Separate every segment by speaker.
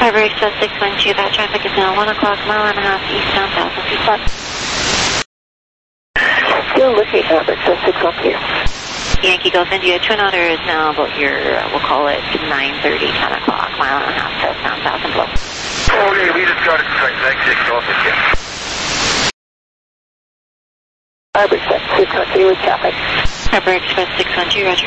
Speaker 1: Harbor Express 612, that traffic is now 1 o'clock, mile and a half eastbound, 1,000 feet left.
Speaker 2: Still looking, Harbor Express 612.
Speaker 1: Yankee Golf India, Twin Otter is now about your, we'll call it 9:30, 10 o'clock, mile and a half southbound, 1,000 below.
Speaker 3: Okay, we just got it correct. Thanks, Yankee Golf India.
Speaker 2: Harbor Express 612 with traffic.
Speaker 1: Harbor Express 612, roger.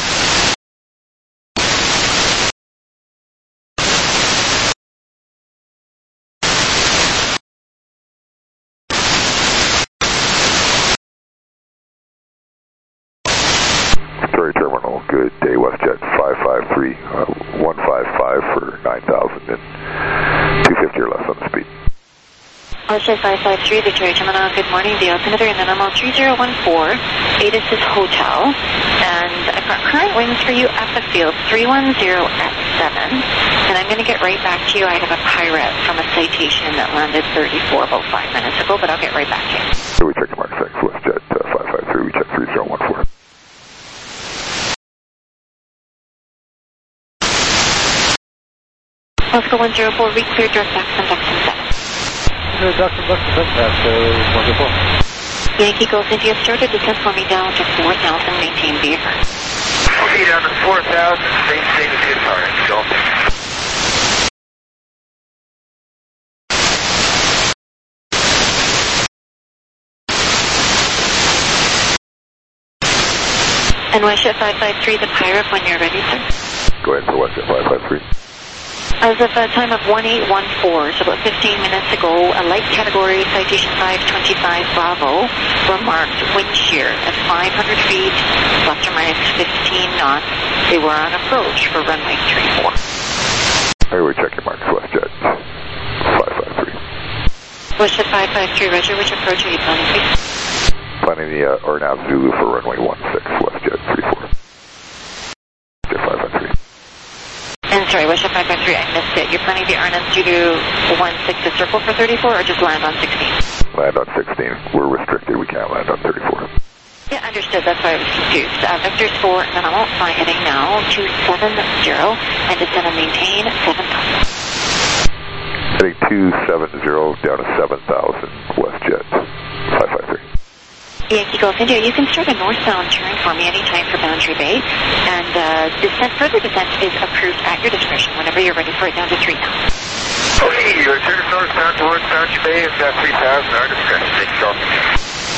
Speaker 4: Victoria Terminal, good day, WestJet 553, 155 for 9,000 and 250 or less on the speed.
Speaker 1: WestJet 553, Victoria Terminal, good morning, the altimeter in the normal 3014, ATIS is Hotel, and I've got current winds for you at the field, 310 at 7, and I'm going to get right back to you. I have a pirate from a citation that landed 34 about 5 minutes ago, but I'll get right back to you.
Speaker 4: So we checked Mark 6, WestJet 553, we checked 3014.
Speaker 1: Oscar 104, re-clear direct back from Duxton 7.
Speaker 5: Duxton, that's wonderful.
Speaker 1: Yankee Golf India, started descent for me down to 4,000, maintain VFR.
Speaker 3: Okay, down to 4,000, maintain the VFR, Yankee Golf.
Speaker 1: And WestJet 553, the pirate when you're ready, sir.
Speaker 4: Go ahead for WestJet 553.
Speaker 1: As of a time of 1814, so about 15 minutes ago, a light category citation 525 Bravo remarked wind shear at 500 feet, plus or minus 15 knots. They were on approach for runway 34.
Speaker 4: Hey, we check your marks, WestJet 553.
Speaker 1: WestJet 553, roger, which approach are you planning, please?
Speaker 4: Planning the Ornav Zulu for runway 16, WestJet 34. WestJet 553.
Speaker 1: And sorry, WestJet 553, I missed it. You're planning the Arnhem Zulu 16 to circle for 34 or just land on 16?
Speaker 4: Land on 16. We're restricted. We can't land on 34.
Speaker 1: Yeah, understood. That's why I was confused. Vectors 4, and then I won't fly heading now, 270, and descend and maintain 7,000.
Speaker 4: Heading 270 down to 7,000, WestJet 553.
Speaker 1: Yankee Golf India, you can start a northbound turn for me anytime for Boundary Bay, and further descent is approved at your discretion whenever you're ready for it down to 3,000.
Speaker 3: Okay, your turn northbound towards Boundary Bay is at 3,000, our discretion, Yankee Golf India.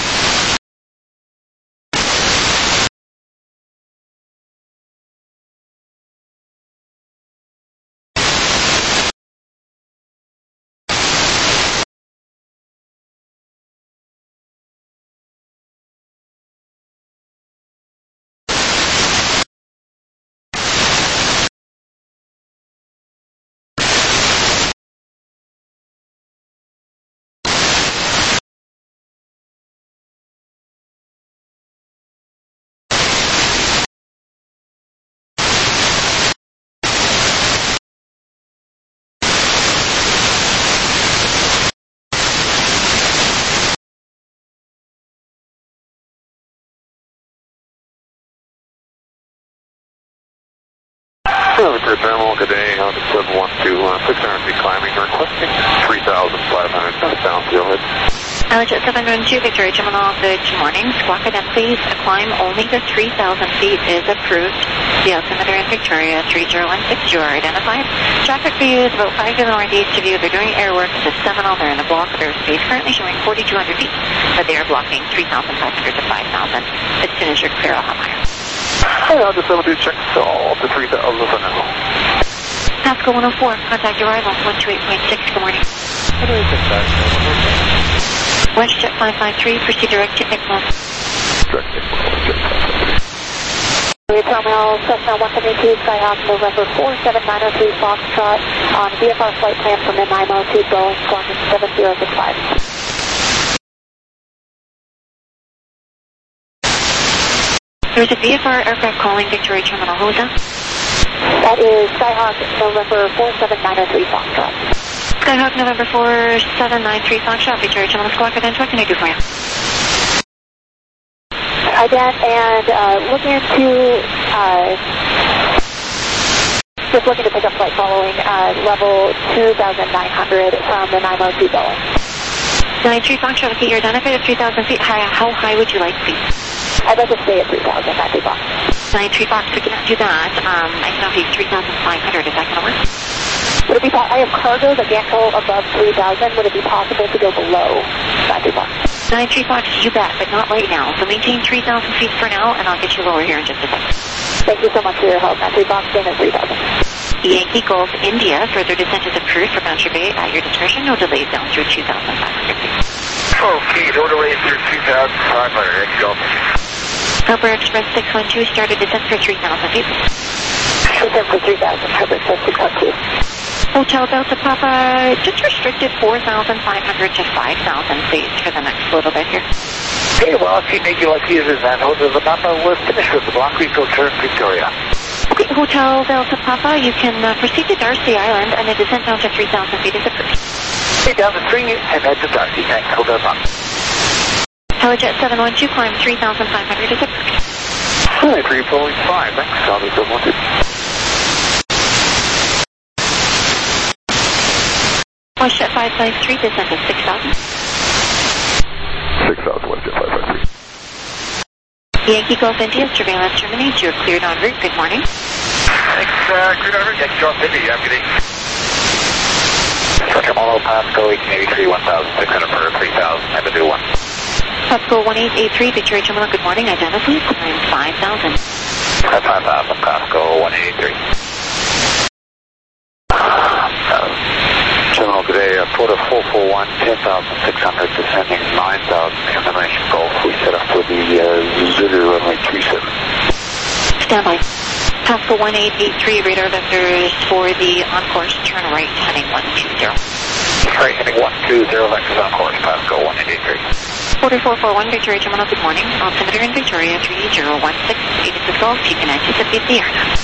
Speaker 6: Victoria Terminal, good day, Altimeter 712, 600 feet climbing, requesting 3,500 southbound, go ahead.
Speaker 1: WestJet 712, Victoria Terminal, good morning. Squawk again, please. A climb only to 3,000 feet is approved. The altimeter in Victoria, 3016, you are identified. Traffic for you is about 5 to the northeast of you. They're doing airwork to Seminole. They're in a block of airspace, currently showing 4,200 feet, but they are blocking 3,500 to 5,000. As soon as you're clear, I'll have higher.
Speaker 6: Hey, I'll just do check all to 3,000 for now.
Speaker 1: Pasco 104, contact arrival, 128.6, good morning. WestJet 553, proceed direct to ICMA.
Speaker 4: Direct to ICMA, WestJet 553.
Speaker 2: Terminal, Cessna 172, Skyhawk, November 47903, Foxtrot, on VFR flight plan from M902, Boeing, Squawk 7065.
Speaker 1: There's a VFR aircraft calling Victoria Terminal. Who is that?
Speaker 2: That is Skyhawk November 47903 Foxtrot.
Speaker 1: Skyhawk November 4793 Foxtrot, Victoria Terminal Squawk. What can I do for you?
Speaker 2: Again, and looking into Just looking to pick up flight following level 2,900 from the 902 Boeing.
Speaker 1: 93 Foxtrot, okay, you're identified at 3,000 feet. How high would you like to be?
Speaker 2: I'd like to stay at 3,000, 93 Fox.
Speaker 1: 93 Fox, we cannot do that. I can offer you 3,500. Is that going to work?
Speaker 2: Would it be I have cargo that can't go above 3,000. Would it be possible to go below 93 Fox?
Speaker 1: 93 Fox, you bet, but not right now. So maintain 3,000 feet for now, and I'll get you lower here in just a second.
Speaker 2: Thank you so much for your help. 93 Fox, staying at 3,000.
Speaker 1: Yankee Golf India, further descent is approved for Bantry Bay at your discretion. No delays down through 2,500 feet.
Speaker 3: Okay, no delays through 2,500. Yankee Golf.
Speaker 1: Cobra Express 612 started descent for 3,000 feet.
Speaker 2: Descent for 3,000, Cobra Express 612.
Speaker 1: Hotel Delta Papa, just restricted 4,500 to 5,000 feet for the next little bit here.
Speaker 3: Okay, well, if you make you like users and Hotel Delta Papa, we're finished with the Blanc Rico turn Victoria.
Speaker 1: Okay, Hotel Delta Papa, you can proceed to Darcy Island, and the descent down to 3,000 feet is approved.
Speaker 3: Okay, down to 3 and head to Darcy. Thanks, Hotel Papa.
Speaker 1: Helijet 712, climb 3,500 is approved.
Speaker 6: Hi, 3.5, thanks, Charlie 712.
Speaker 1: WestJet 553, descent is 6,000.
Speaker 4: 6,000 WestJet 553.
Speaker 1: Yankee Golf India, surveillance terminates. You're cleared en route. Good morning.
Speaker 3: Thanks, cleared over. Yankee Golf India, you have a good day.
Speaker 6: Tomorrow, Pasco 1883, 1,600 for 3,000, have a new one.
Speaker 1: Pasco 1883, Victoria Terminal, good morning. Identify, climb 5,000.
Speaker 6: 5,000, Pasco 1883. Terminal today, Porter 441, 10,600, descending 9,000, Combination Golf. We set up for the Zulu runway 27.
Speaker 1: Standby. Pasco 1883, radar vectors for the on-course, turn right, heading 120.
Speaker 6: Right, heading 120, vectors on course, Pasco 1883.
Speaker 1: Porter 441, Victoria Terminal, good morning. Altimeter in Victoria, 3016, 86 Golf, you can anticipate the aircraft.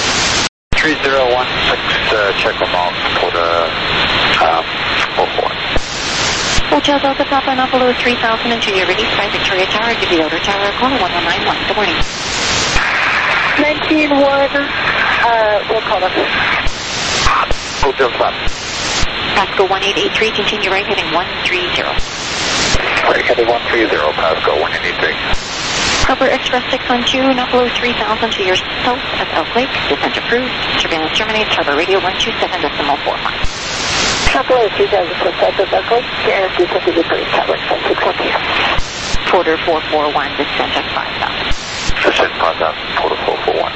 Speaker 6: 3016, check them out, Porter 44.
Speaker 1: Hotel Delta Papa, not below 3,000 until you're released by Victoria Tower. Give the outer tower a call, 1191. Good morning.
Speaker 2: 19-1, we'll call us.
Speaker 6: Hotel Papa.
Speaker 1: Pasco 1883, continue right, heading 130.
Speaker 6: Right, heading 130, Pasco 1883.
Speaker 1: Cobra Express 612, not below 3,000 to your south of Elk Lake. Descent approved. Surveillance terminates. Harbor radio 127.45.
Speaker 2: Chocolate 2,000 foot south of Elk Lake, and descent is approved. Tower Express 612.
Speaker 1: Porter 441, descent at 5,000.
Speaker 6: Descent 5,000, Porter 441.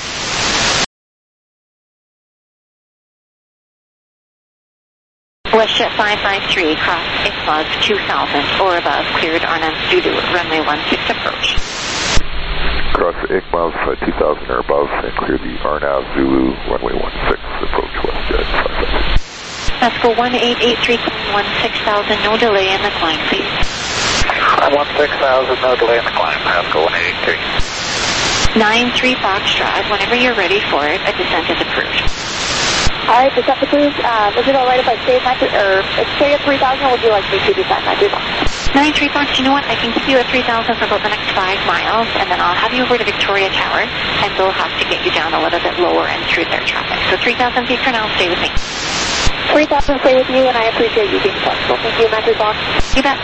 Speaker 1: WestJet 553, cross Ikmaz 2,000 or above, cleared Arnhem Zulu, runway 16 approach.
Speaker 4: Cross Ikmaz 2,000 or above and clear the Arnav Zulu runway 16 approach WestJet 553.
Speaker 1: Pasco 1883, climb 16,000, no delay in the climb, please.
Speaker 6: I want 6,000, no delay in the climb, Pasco 1883.
Speaker 1: 93 Foxtrot, whenever you're ready for it, a descent is approved.
Speaker 2: All right, descent approved. Is it all right if I stay at 3,000, or would you like me to descend 93 Fox?
Speaker 1: 93 Fox, you know what? I can keep you at 3,000 for about the next 5 miles, and then I'll have you over to Victoria Tower, and they'll have to get you down a little bit lower and through their traffic. So 3,000 feet for now, stay with me.
Speaker 2: 3,000, stay with you, and I appreciate you being flexible. Thank you, 93 Fox.
Speaker 1: You bet.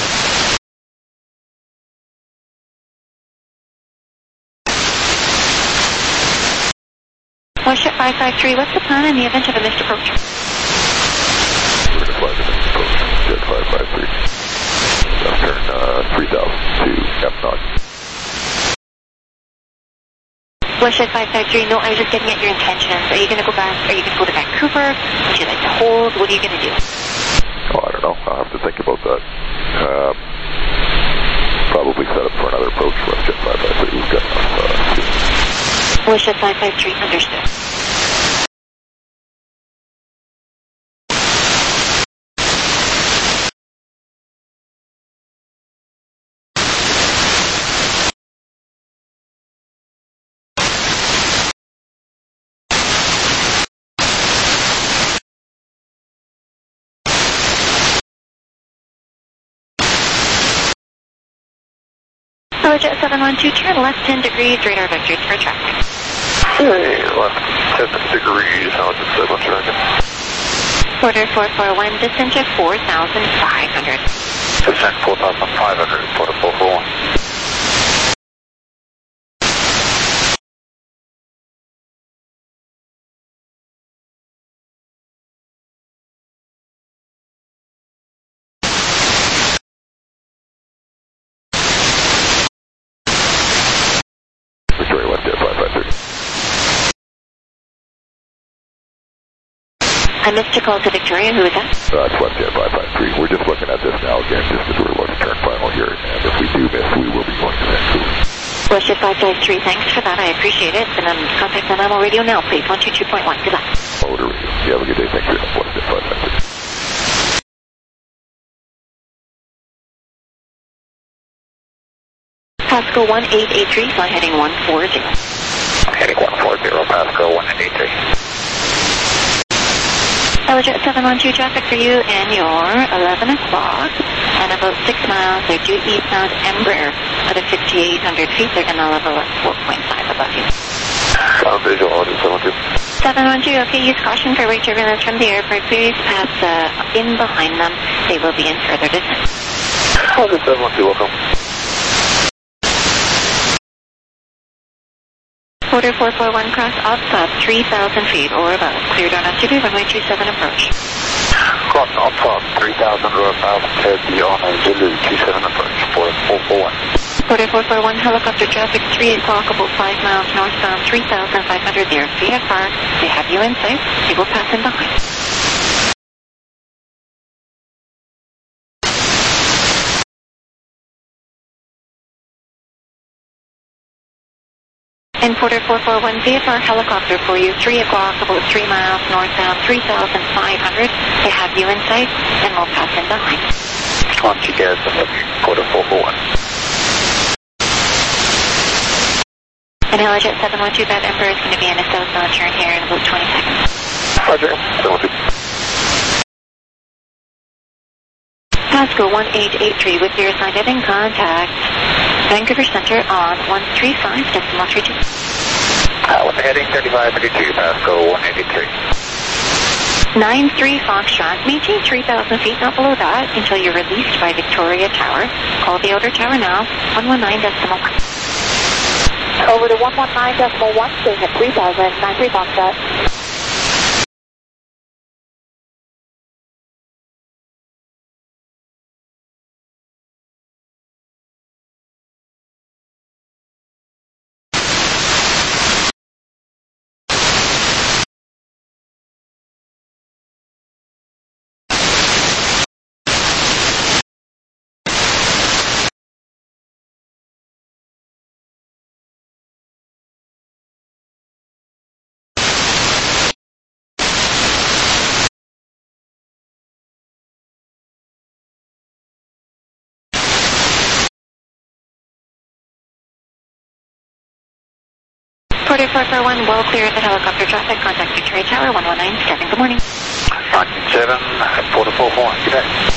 Speaker 1: WestJet 553, what's the plan in the event of a missed approach?
Speaker 4: We're going to fly the next approach, Jet 553. Turn 3,000 to F0.
Speaker 1: WestJet 553, no, I was just getting at your intentions. Are you going to go back? Are you going to go to Vancouver? Would you like to hold? What are you going to do?
Speaker 4: Oh, I don't know. I'll have to think about that. Probably set up for another approach, WestJet 553. We've got enough.
Speaker 1: WestJet 553, understood. Helijet 712, turn left 10 degrees, radar vectors for traffic.
Speaker 6: Hey, left 7 degrees, Alpha 7 tracking.
Speaker 1: Quarter 441, descent to 4,500.
Speaker 6: Descent 4,500, quarter 441.
Speaker 4: Victoria West Jet 553.
Speaker 1: I missed a call to Victoria. Who is that?
Speaker 4: It's West Jet 553. We're just looking at this now again, just as we're about to turn final here. And if we do miss, we will be going to Vancouver.
Speaker 1: West Jet 553, thanks for that. I appreciate it. And contact the Namo radio now, please. 122.1. Good luck.
Speaker 4: Motor radio. You have a good day. Thanks for West Jet 553.
Speaker 1: Pasco 1883, fly heading 140.
Speaker 6: Heading 140, Pasco 1883.
Speaker 1: Jet 712 traffic for you and your 11 o'clock. And about 6 miles, they're due eastbound Embraer at a 5,800 feet. They're going to level at 4.5 above you.
Speaker 6: Visual, Audit 712.
Speaker 1: 712, okay, use caution for right turbulence from the airport. Please pass in behind them. They will be in further descent.
Speaker 6: Audit 712, welcome.
Speaker 1: Quarter 441, cross outside 3,000 feet or above. Cleared on altitude, runway 27 approach.
Speaker 6: Cross outside 3,000 or above, cleared beyond Zulu 27 approach, 441.
Speaker 1: Quarter 441, helicopter traffic, 3 o'clock, about 5 miles northbound, 3,500 there. VFR, they have you in sight. They will pass in behind. And Porter 441, VFR helicopter for you, 3 o'clock, about 3 miles northbound, 3,500. They have you in sight, and we'll pass in behind.
Speaker 6: On TKS, Porter 441.
Speaker 1: And Jet 712, that Emperor is going to be in a southbound turn here in about 20 seconds.
Speaker 6: Roger, 712.
Speaker 1: Pasco 1883 with your assigned heading, contact Vancouver Center on 135.32.
Speaker 6: With the heading 3532, Pasco 183.
Speaker 1: 93 Foxtrot, maintain 3,000 feet, not below that, until you're released by Victoria Tower. Call the outer tower now, 119.1.
Speaker 2: Over to 119.1, staying at 3,000, 93 Foxtrot.
Speaker 1: Porter 441, well clear of the helicopter traffic. Contact Victoria Tower, 1197. Good morning.
Speaker 6: 97, Porter 441, good day.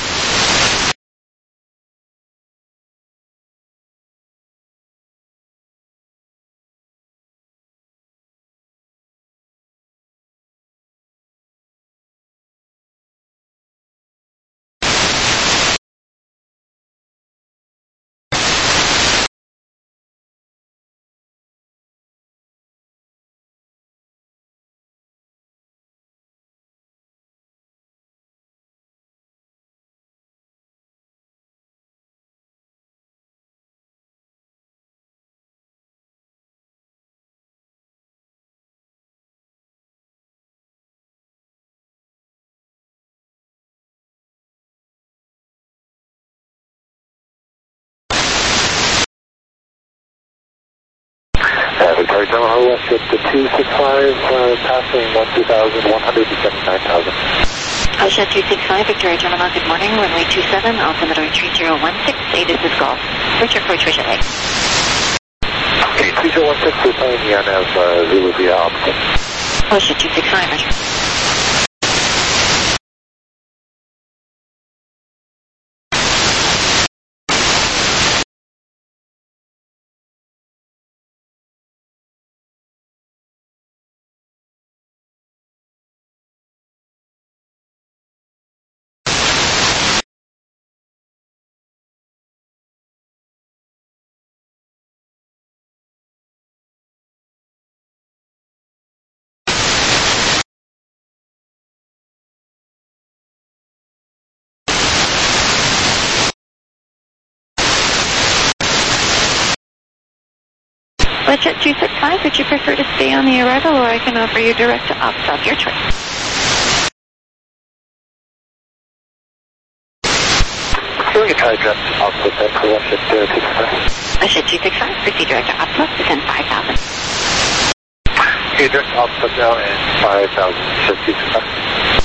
Speaker 6: Victoria Tower, West at the 265, passing 1,179,000.
Speaker 1: Jet 265, Victoria Gemini, good morning. Runway 27, altimeter 3016. This is Golf. Richard Approach, Richard A.
Speaker 6: Okay, 3016, we're playing the NF Zulu via optical.
Speaker 1: Jet 265, Richard. WestJet 265, would you prefer to stay on the arrival, or I can offer you direct to ops of your choice?
Speaker 6: We can try direct output then for WestJet 265.
Speaker 1: WestJet 265, proceed direct to ops, descend 5,000.
Speaker 6: Okay, direct output now and 5,050.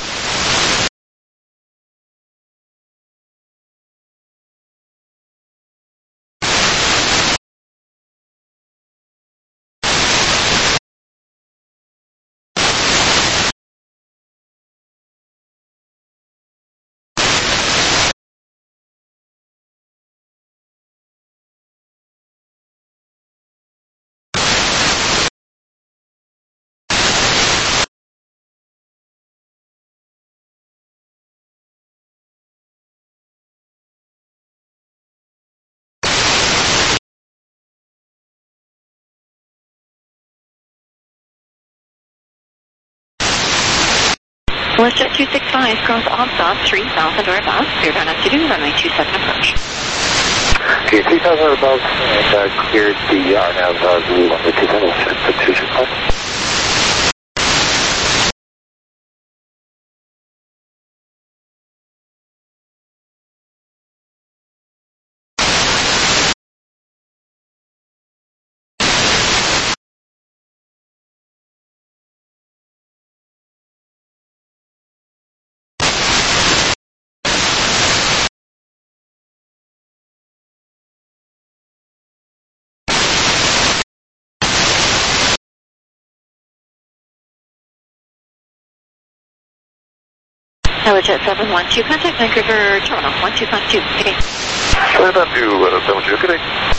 Speaker 1: WestJet 265, cross ops of 3,000 or above, clear down to do runway 27 approach.
Speaker 6: Okay, 3,000 or above, and cleared the RNAV Zulu 127, WestJet 265.
Speaker 1: WestJet 712, contact Vancouver Terminal 1252. Good day.
Speaker 3: 712, good day.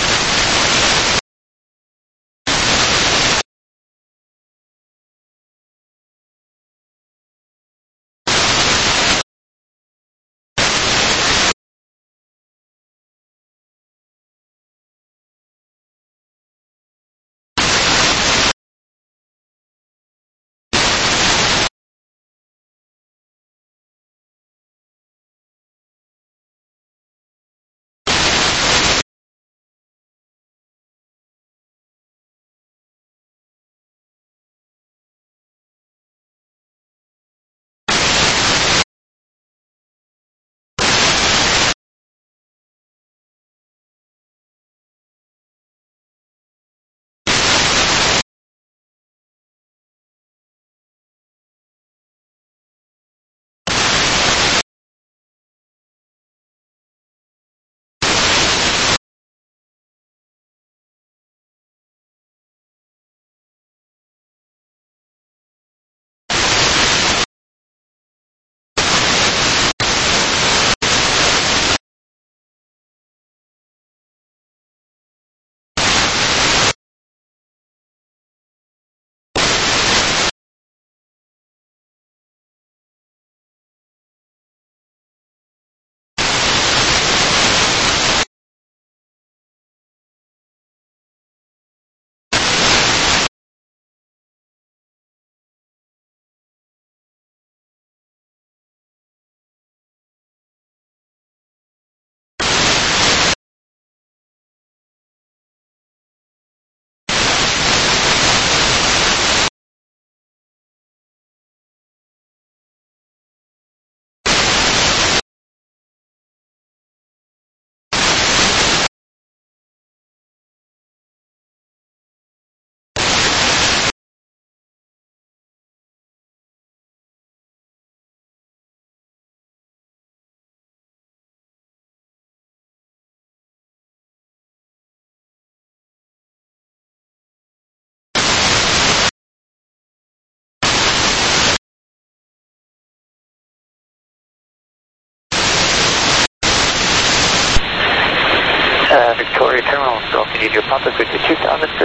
Speaker 6: Victoria Terminal, Golf India Papa, good to 2,000 to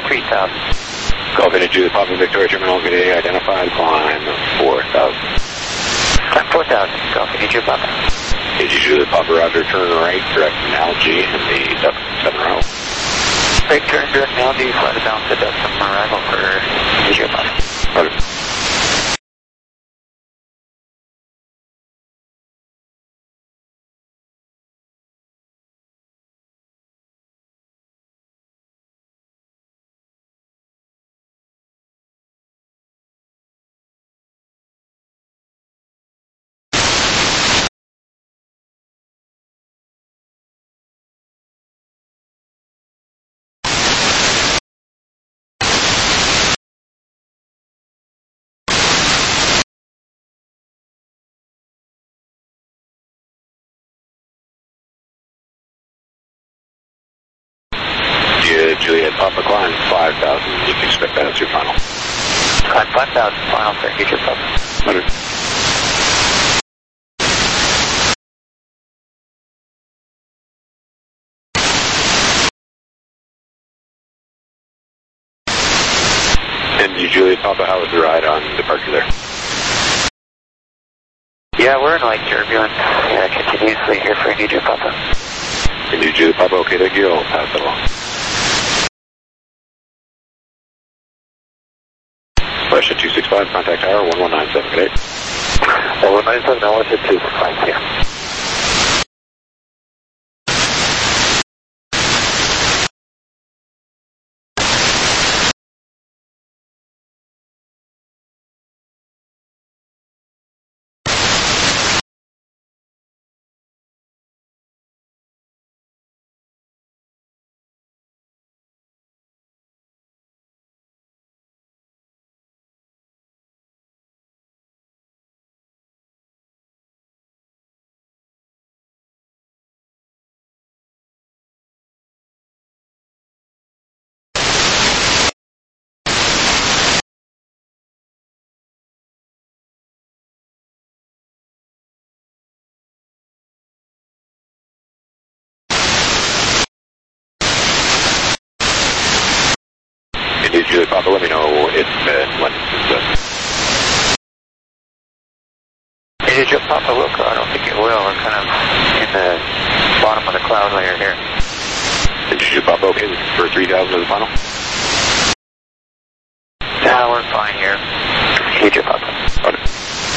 Speaker 6: 3,000.
Speaker 3: Golf India Papa Victoria Terminal, good day, identified, climb 4,000.
Speaker 6: Climb 4,000, Golf India Papa.
Speaker 3: Did you do the Papa Roger turn right, direct from Algae in the Duck 7 row?
Speaker 6: Right turn, direct from Algae, flight down to Duck 7 arrival for India Papa.
Speaker 3: Okay.
Speaker 6: You can expect that as your final.
Speaker 7: Climb 5,000 final for future Papa.
Speaker 6: 100. And you, Juliet Papa, how was the ride on departure there?
Speaker 7: Yeah, we're in light turbulence. Yeah, continuously here for New Papa.
Speaker 6: And you, Juliet Papa, okay, thank you. I'll pass that along. Russia 265, contact tower 1197, good day.
Speaker 7: 1197, now what's it 265 here?
Speaker 6: And you, Juliet Papa, let me know if when this
Speaker 7: New Papa will go. I don't think it will. We're kind of in the bottom of the cloud layer here.
Speaker 6: And you, Juliet Papa, okay for 3,000 as a final?
Speaker 7: Yeah, we're fine here. New Papa.
Speaker 6: Okay.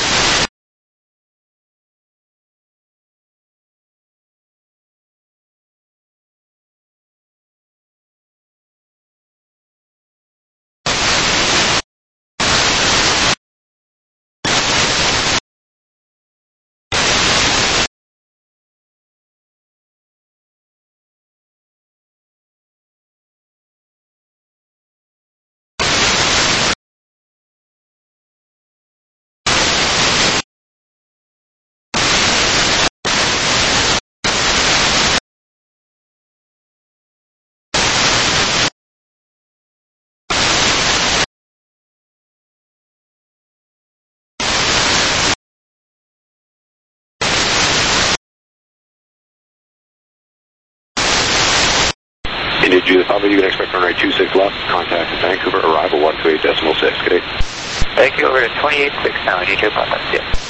Speaker 6: India Juliet Papa, you can expect runway 26 left, contact Vancouver, arrival 128.6, good day.
Speaker 7: Thank you, over to 28.6 now, New Papa. Yeah.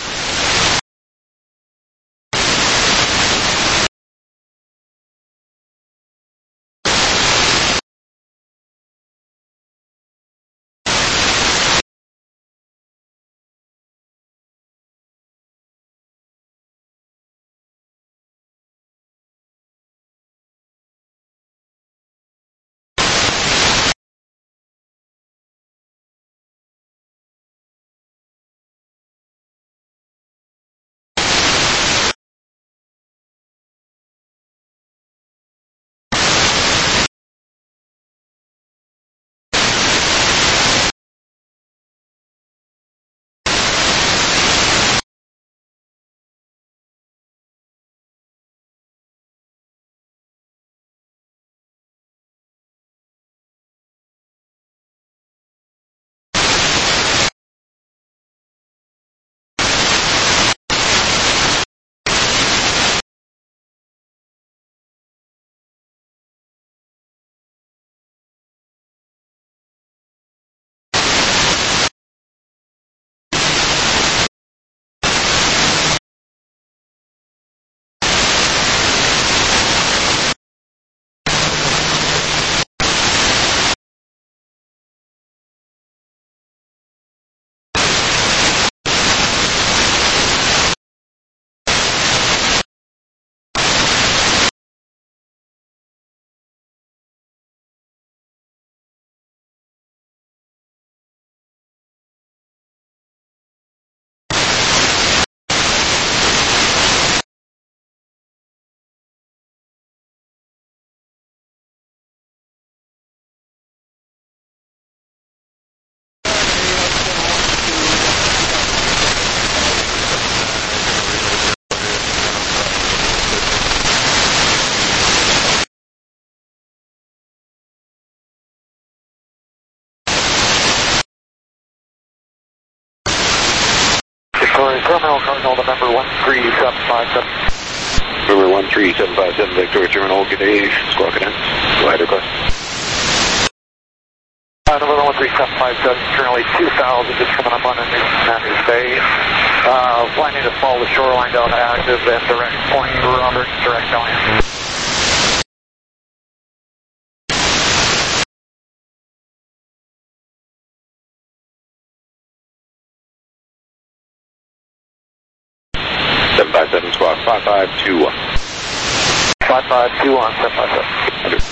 Speaker 3: Terminal Cardinal to number 13757.
Speaker 6: Number 13757, Victoria Terminal, good day, Squawk Cadence, glide request.
Speaker 3: Number 13757, currently 2000, just coming up on a new Commander's Bay. Planning to follow the shoreline down to active and direct point Robert, direct down.
Speaker 6: Squawk 5521.
Speaker 3: 5521, 757.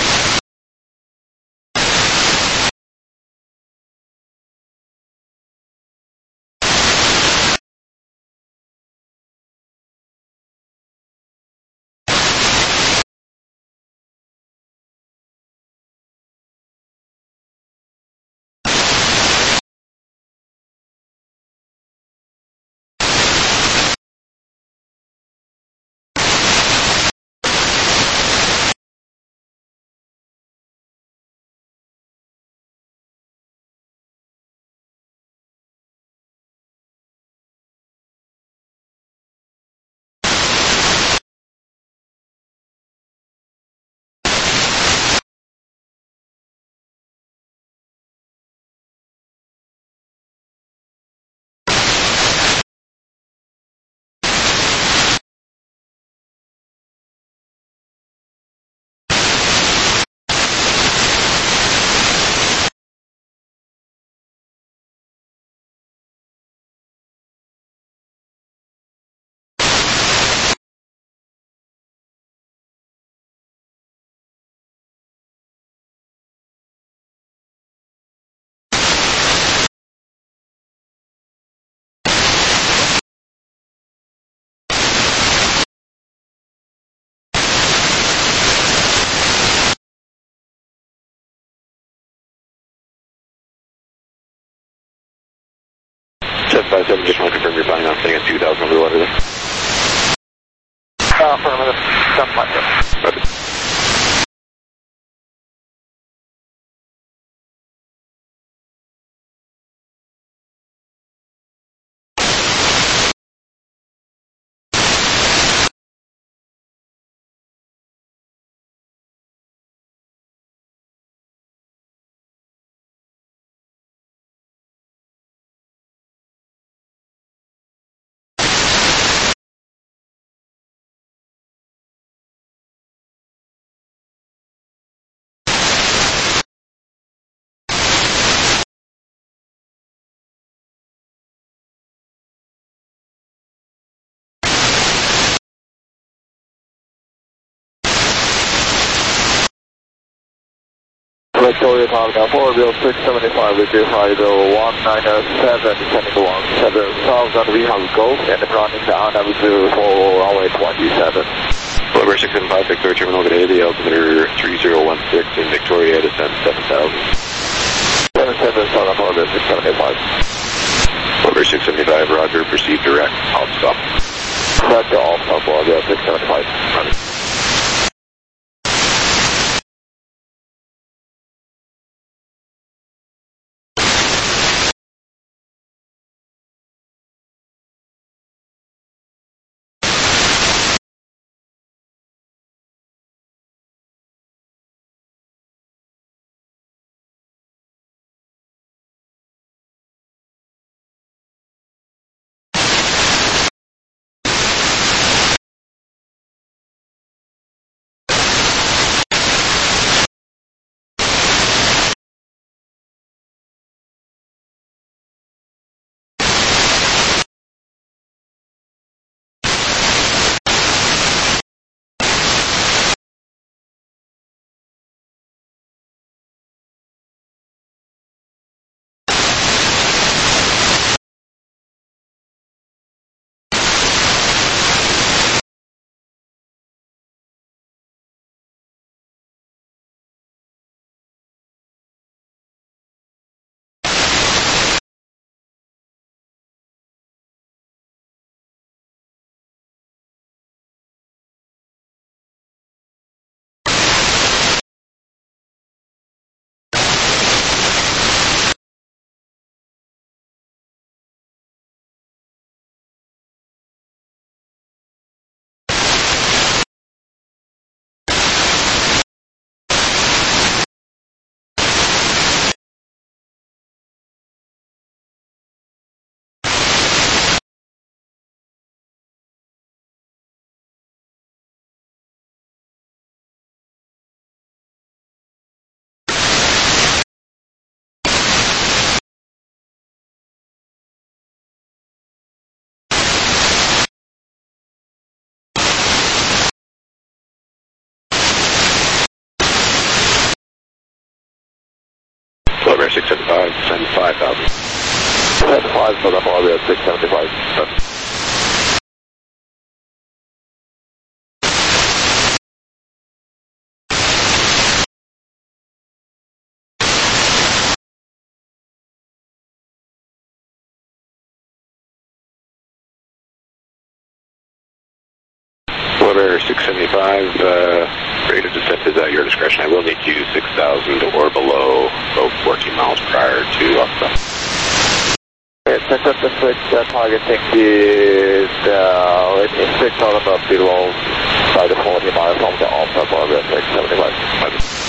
Speaker 6: Just want to confirm you're planning on staying at 2000 over the water there.
Speaker 3: Affirmative, 757.
Speaker 6: Roger.
Speaker 3: Victoria Tomahawk 40675 with your flight 1907, descending to 17 south on Weehawken Gulf and running down Avenue for runway 27.
Speaker 6: November 675, Victoria Terminal, good day, the altimeter 3016 in Victoria, descend 7000.
Speaker 3: 77 south on orbit 675.
Speaker 6: November 675, roger, proceed direct, alt stop.
Speaker 3: Direct to alt stop, orbit 675.
Speaker 6: Roger. 675, descend 5,000.
Speaker 3: Descend 5, so that's Orbit 675.
Speaker 6: Order 675, rate of descent is at your discretion. I will need you 6,000 or below, about 14 miles prior to Oxford.
Speaker 3: Center Pacific targeting is in 6,000 below by the 40 miles from the Alpha Orbit 675.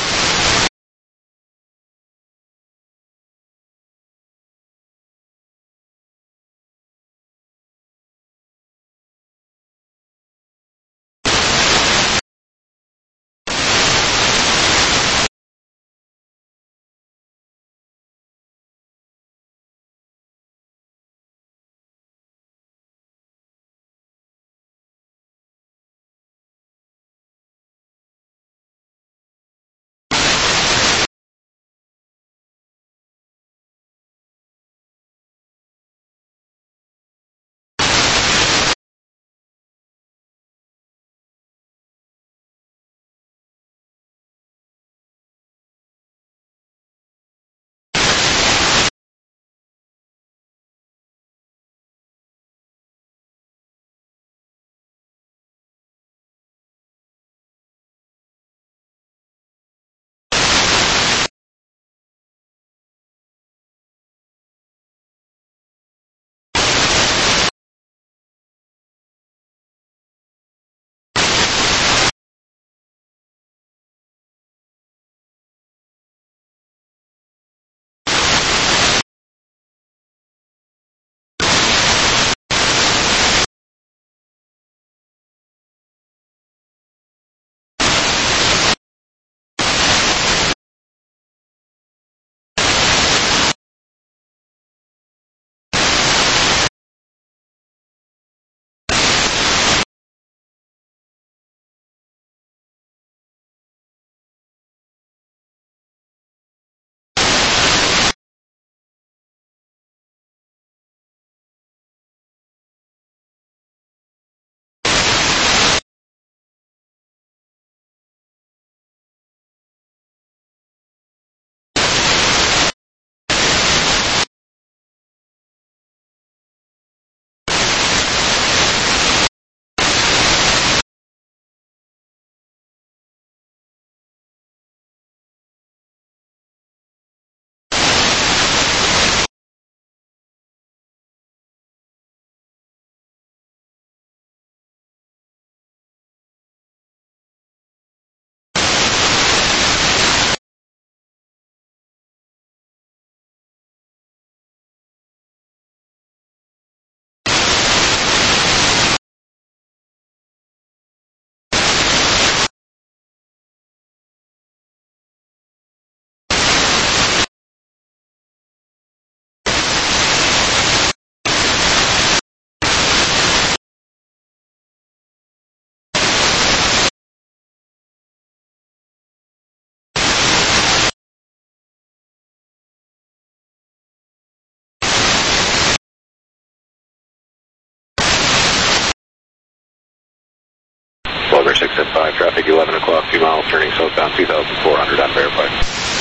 Speaker 6: Over 675, traffic 11 o'clock, 2 miles, turning southbound 2,400 on verified.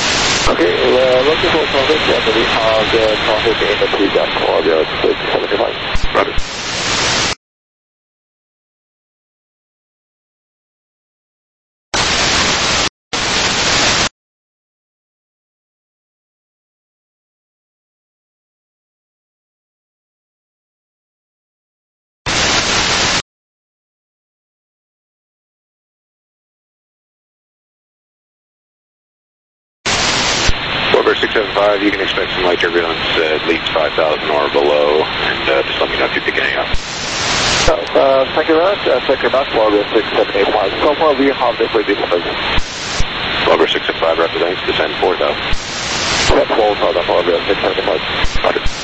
Speaker 3: Okay, looking for traffic, and we have the traffic in the pre-gap Orbit 675.
Speaker 6: Roger. Over 675, you can expect some light turbulence at least 5,000 or below, and just let me know if you pick any up.
Speaker 3: Thank you very much. Check your back for Orbit 675. So far we have the predicament.
Speaker 6: Over 675 represents descend 4,000.
Speaker 3: Descend 4,000 Orbit 675.
Speaker 6: Roger.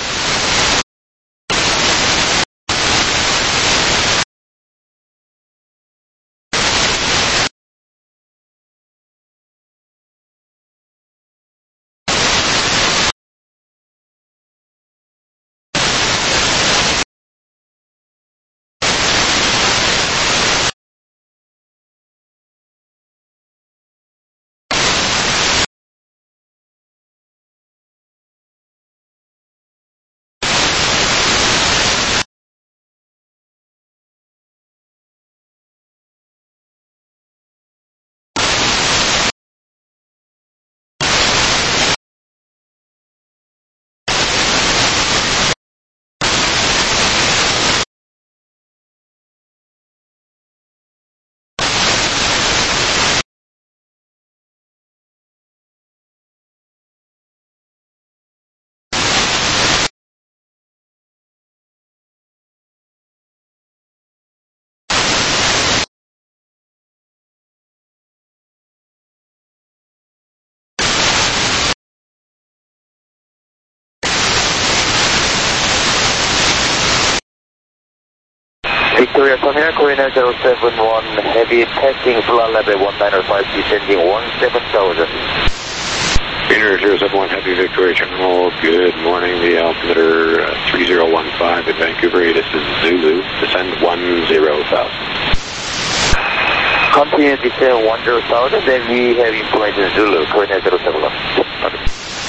Speaker 7: Victoria Terminal, Korean 071, heavy testing, flight level 1905, descending 17,000.
Speaker 6: Greener 071 Heavy Victoria Terminal, good morning. The altimeter 3015 at Vancouver. This is Zulu. Descend 10,000.
Speaker 7: Continue descend 10,000, then we have information Zulu, Korean 071. Okay.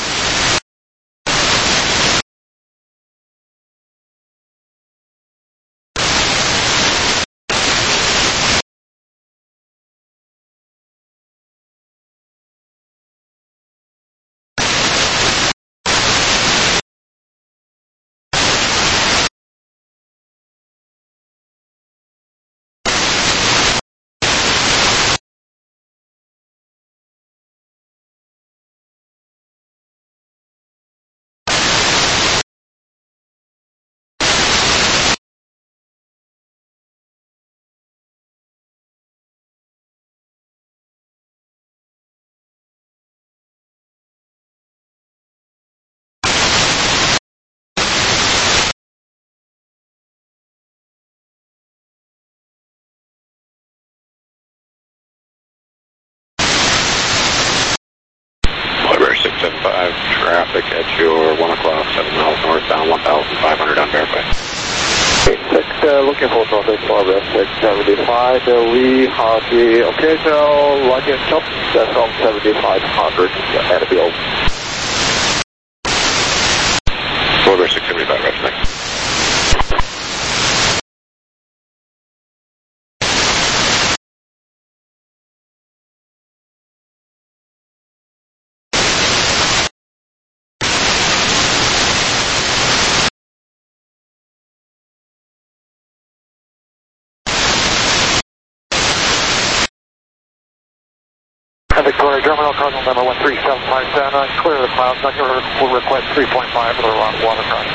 Speaker 6: Traffic at your 1 o'clock, 7 miles northbound, 1,500 unverified.
Speaker 5: Looking for traffic for West 675. We have the occasional luggage stop from 7,500 and below.
Speaker 6: Over 675, right, next.
Speaker 3: Victoria Terminal, cardinal number 13757, clear the clouds. We'll request 3.5 for the waterfront.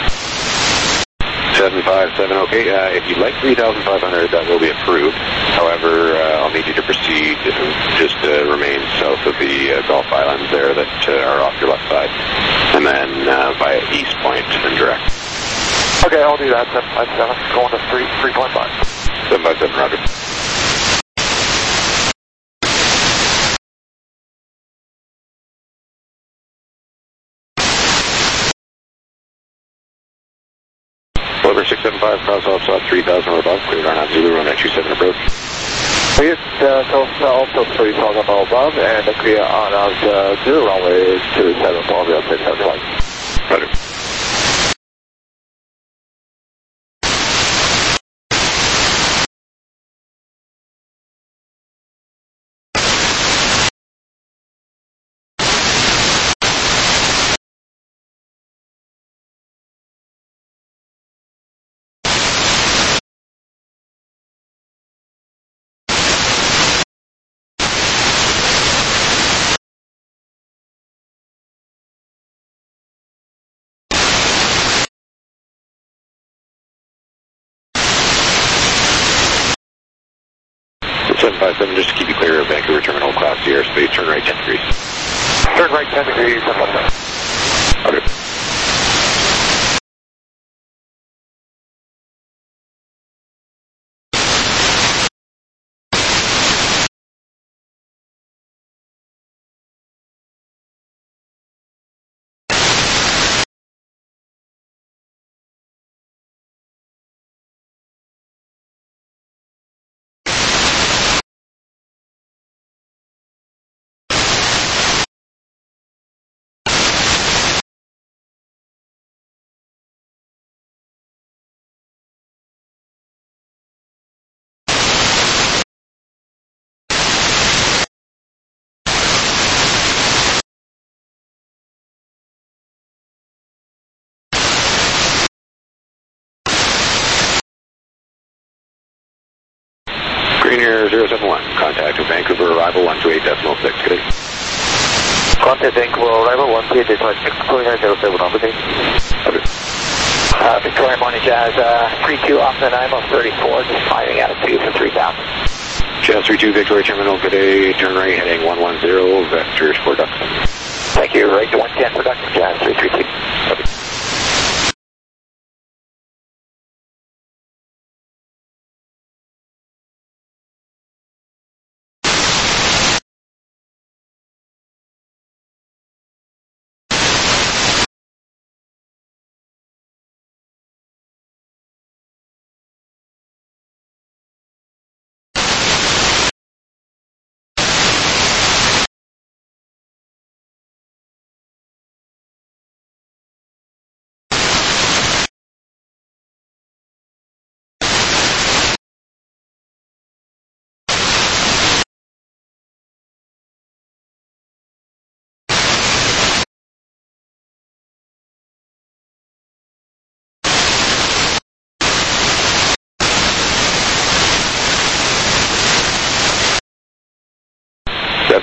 Speaker 6: 757, okay. If you'd like 3,500, that will be approved. However, I'll need you to proceed, just remain south of the Gulf Islands there that are off your left side, and then via East Point and direct.
Speaker 3: Okay, I'll do that. 757, going to 3.5.
Speaker 6: 757, roger. Over 675, cross outside 3,000 or above, clear on Zulu, run at 27 approach.
Speaker 5: Yes, also 3,000 or above, and clear on Zulu runway 27 for the 675.
Speaker 6: Roger. Seven 757, just to keep you clear of Vancouver Terminal, Class C airspace, turn right 10 degrees.
Speaker 3: Turn right 10 degrees, 757.
Speaker 6: Okay. Green Air 071, contact Vancouver arrival 128.6, good.
Speaker 7: Contact Vancouver arrival 128.6, Korean 071, good day.
Speaker 6: Okay.
Speaker 7: Victoria Morning Jazz, 32 off the 934, just climbing altitude for 3,000.
Speaker 6: Jazz 32, Victoria Terminal, good day, turn right heading 110, vectors for ducks.
Speaker 7: Thank you, right to 110 production, Jazz 332.
Speaker 6: Okay.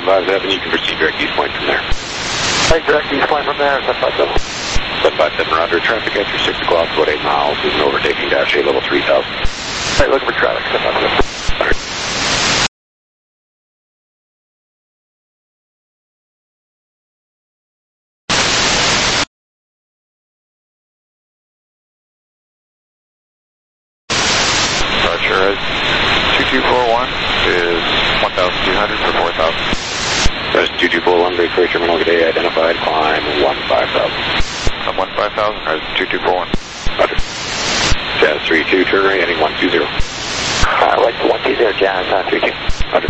Speaker 6: 757, you can proceed direct east point from there.
Speaker 3: Right, direct east point from there, 757.
Speaker 6: 757, roger. Traffic at your 6 o'clock, about 8 miles, is an overtaking Dash A level 3000.
Speaker 3: Right, looking for traffic, 757.
Speaker 7: Roger, 2241 is 1,200 for 4,000.
Speaker 6: Press 2241, break for terminal today, identified, climb 15,000.
Speaker 7: I'm 15,000, or 2241.
Speaker 6: Roger. Jazz 32, turn right, heading 120.
Speaker 3: Right, 120, Jazz, 32.
Speaker 6: Roger.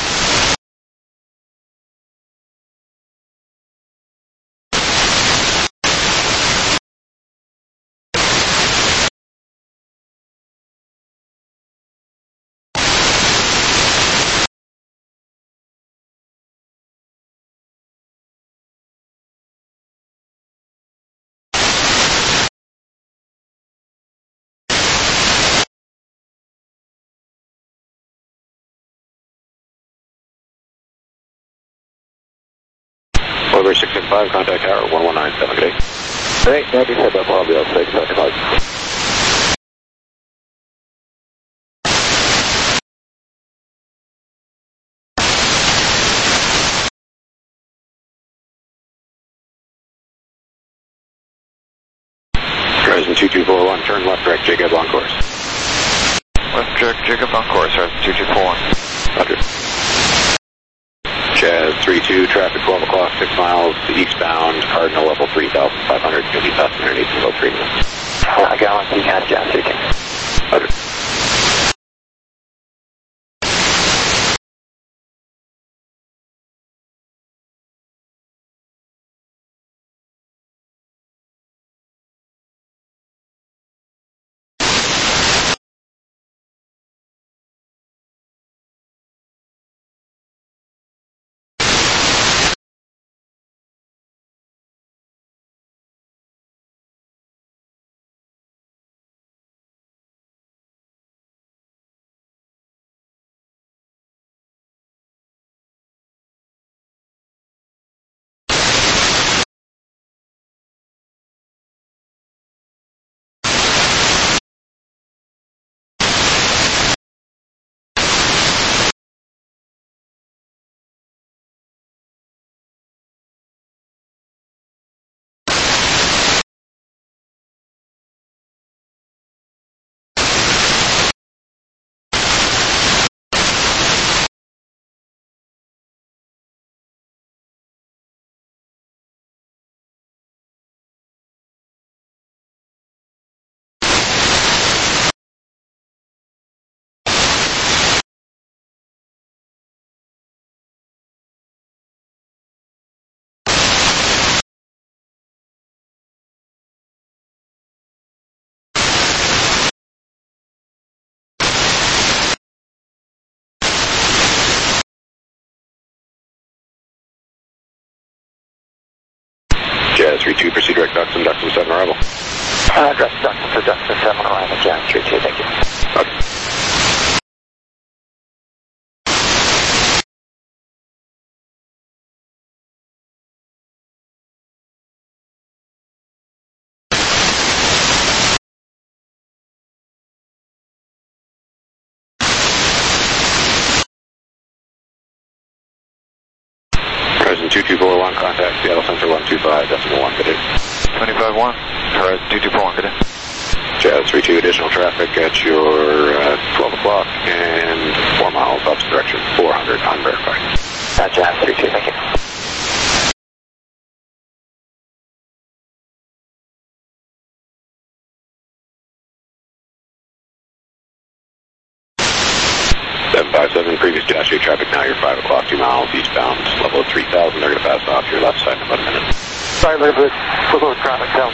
Speaker 6: Over 665, contact tower 1197, good day.
Speaker 5: Hey, Navy said that probably on 6, that's fine.
Speaker 6: Horizon 2241, turn left, direct Jacob on course.
Speaker 7: Left direct Jacob on course, Horizon 2241.
Speaker 6: Roger. Jazz 32, traffic 12 o'clock, 6 miles, eastbound, Cardinal level 3,500, 50 passenger, needs about 3 minutes.
Speaker 3: I got one, Jazz 32.
Speaker 6: Roger. Jazz 32, proceed direct Duxton 7 arrival.
Speaker 3: Direct Duxton 7 arrival, Jazz 32, thank you.
Speaker 6: Okay. Horizon 2241, contact Seattle Center 125, decimal 1, good day.
Speaker 7: 25-1, Horizon 2241, good day.
Speaker 6: Jazz 32, additional traffic at your 12 o'clock and 4 miles opposite direction, 400, unverified.
Speaker 3: Jazz 32, thank you.
Speaker 6: Previous Dash 8 traffic now, you're 5 o'clock, 2 miles eastbound, level of 3,000. They're going to pass off your left side in about a minute.
Speaker 3: Sorry, we'll go with traffic down.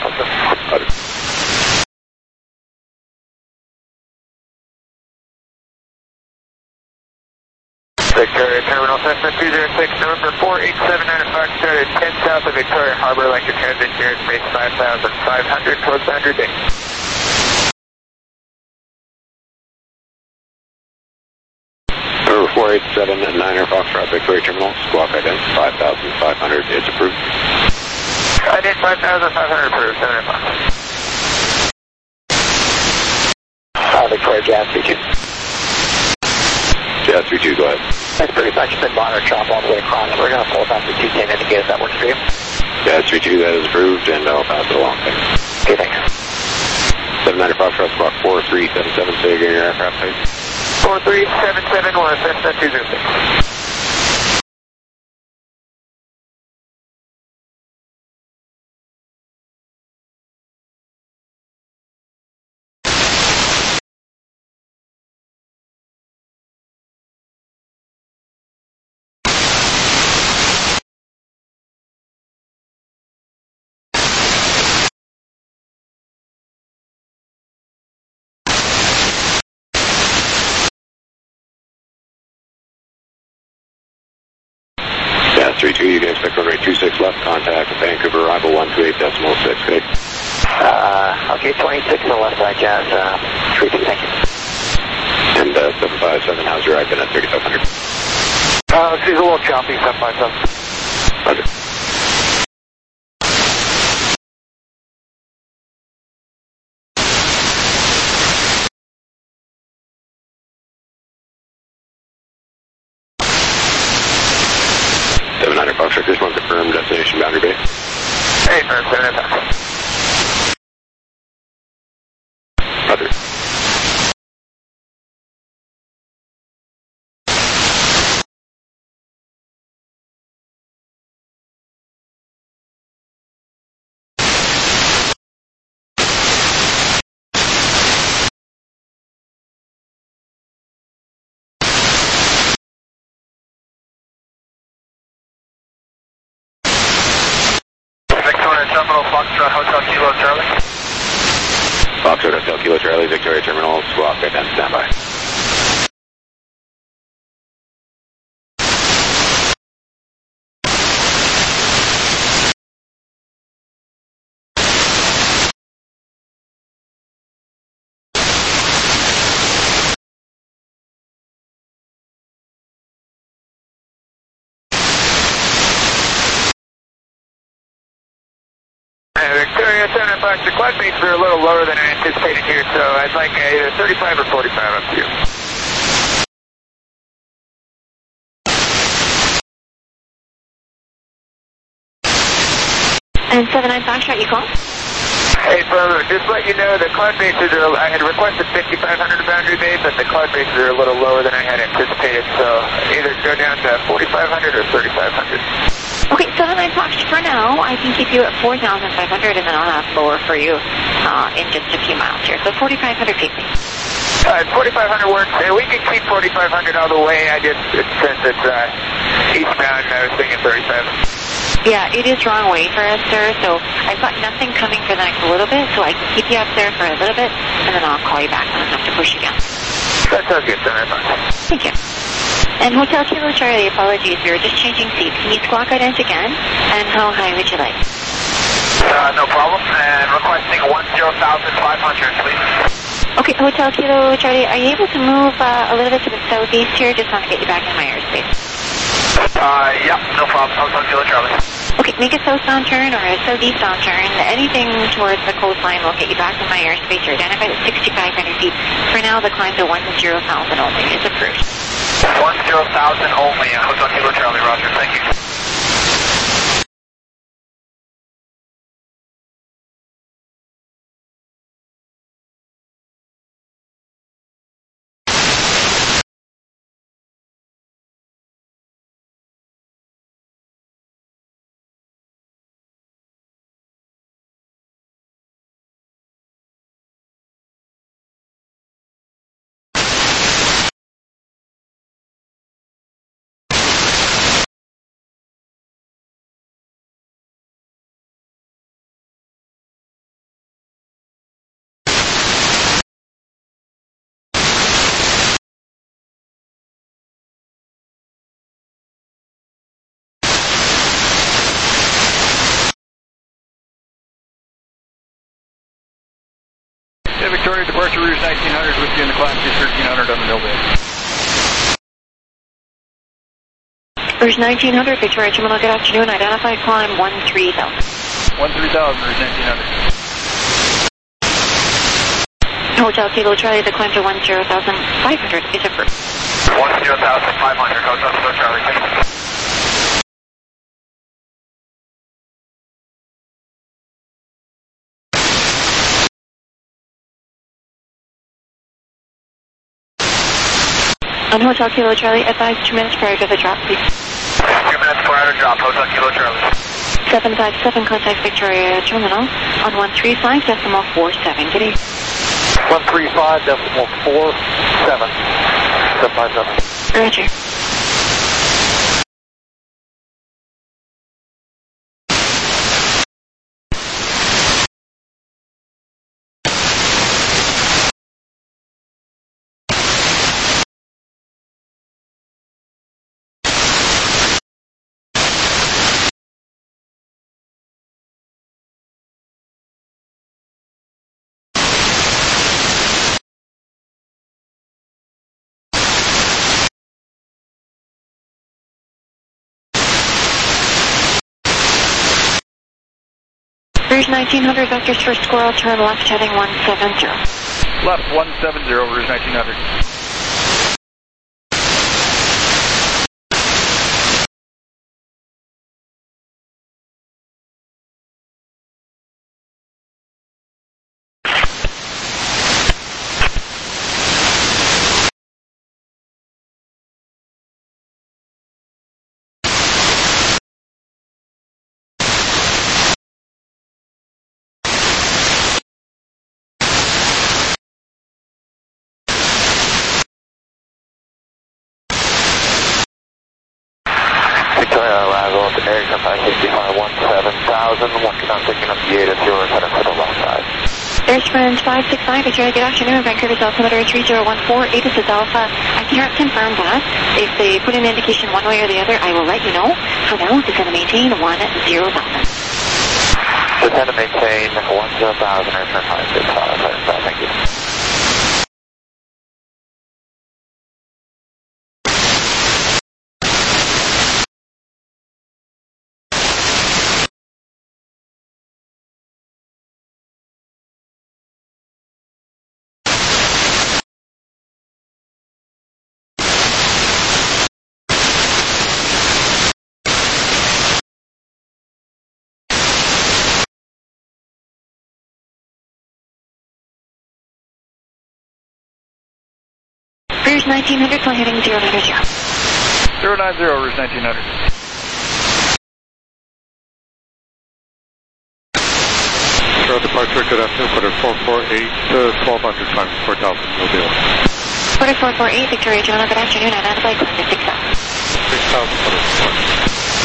Speaker 3: Victoria Terminal Cessna 206, November 487 Fox started 10 south of Victoria Harbor, like your transit here at base 5,500 towards 100 day.
Speaker 6: Detroit 79er Foxtrot Victoria Terminal, squawk ident 5,500 is approved.
Speaker 7: Ident 5,500 approved, 7 o'clock.
Speaker 5: Victoria Jazz 32.
Speaker 6: Jazz 32, go ahead.
Speaker 5: That's pretty much been monitor chop all the way across. We're going to pull back to 210 indicated that works for you.
Speaker 6: Jazz 32, that is approved, and I'll pass it along. Thanks.
Speaker 5: Okay, thanks.
Speaker 6: 79er Foxtrot, squawk 4377, say again your aircraft type.
Speaker 7: 4377 was Cessna 206.
Speaker 6: Jazz 32, you can expect runway 26 left, contact Vancouver arrival 128.6, okay?
Speaker 5: Okay, 26 on the left side, Jazz 32, thank you.
Speaker 6: And 757, how's your IPN at 3500?
Speaker 3: She's a little choppy, 757.
Speaker 6: Roger. Foxtrot, just want to confirm destination boundary bay.
Speaker 7: Hey, firm, 7 o'clock.
Speaker 6: Roger.
Speaker 7: Terminal, Foxtrot Hotel Kilo Charlie.
Speaker 6: Foxtrot Hotel Kilo Charlie, Victoria Terminal, squawk ident standby.
Speaker 7: Victoria 7 o'clock, the cloud baits are a little lower than I anticipated here, so I'd like either 35 or 45 up to you.
Speaker 1: And 79 Foxtrot, you call?
Speaker 7: Hey, brother, just let you know the cloud bases are, I had requested 5,500 boundary bay, but the cloud bases are a little lower than I had anticipated, so either go down to 4,500 or 3,500.
Speaker 1: Okay, 79 Foxtrot, for now, I can keep you at 4,500, and then I'll have lower for you in just a few miles here. So 4,500 feet.
Speaker 7: 4,500 works. We can keep 4,500 all the way. I just, since it's eastbound, I was thinking 35.
Speaker 1: Yeah, it is wrong way for us, sir, so I've got nothing coming for the next little bit, so I can keep you up there for a little bit, and then I'll call you back when I have to push you down.
Speaker 7: That sounds good, 7 o'clock.
Speaker 1: Thank you. And Hotel Kilo Charlie, apologies, we were just changing seats. Can you squawk ident again? And how high would you like?
Speaker 7: No problem, and requesting 10,500, please.
Speaker 1: Okay, Hotel Kilo Charlie, are you able to move a little bit to the southeast here? Just want to get you back in my airspace.
Speaker 7: Yeah, no problem. Hotel Kilo Charlie.
Speaker 1: Okay, make a southbound turn or a southeastbound turn. Anything towards the coastline will get you back in my airspace. You're identified at 6,500 feet. For now, the climb to 10,000 only is approved.
Speaker 7: 10,000 only, Hotel Kilo Charlie, roger. Thank you.
Speaker 3: Victoria, departure route 1900 with you in the climb to 1300 on the mill bay.
Speaker 1: Rouge 1900, Victoria Terminal, good afternoon. Identified climb 13,000.
Speaker 3: 13,000, Rouge 1900.
Speaker 1: Hotel Kilo Charlie, the climb to 10,500 is approved.
Speaker 3: 10,500, Hotel Kilo Charlie, thank you.
Speaker 1: On Hotel Kilo Charlie, advise 2 minutes prior to the drop, please.
Speaker 3: 2 minutes prior to drop, Hotel Kilo Charlie.
Speaker 1: 757, contact Victoria Terminal on 135.47. Good day.
Speaker 5: 135.47. 757.
Speaker 1: Roger. Rouge 1900, vectors for Squirrel, turn left heading 170.
Speaker 3: Left 170, Rouge 1900.
Speaker 5: Victoria arrival at the area 565 17,000, working on picking up the 8 at 0 and heading to the left side.
Speaker 1: Air Sprint 565, Victoria, good afternoon. Vancouver's altimeter 3014, 8 is Alpha. I can't confirm that. If they put an indication one way or the other, I will let you know. For now, descend to maintain 10,000.
Speaker 5: Descend to maintain 10,000, Air Sprint 565, thank you.
Speaker 1: Rouge 1900, fly heading 090.
Speaker 3: 090, Rouge 1900.
Speaker 5: Show departure, good afternoon, quarter 448, 1200 times 4,000, no deal.
Speaker 1: Quarter 448, Victoria Terminal, good afternoon. Identified climb to 6,000.
Speaker 5: 6,000, quarter 4.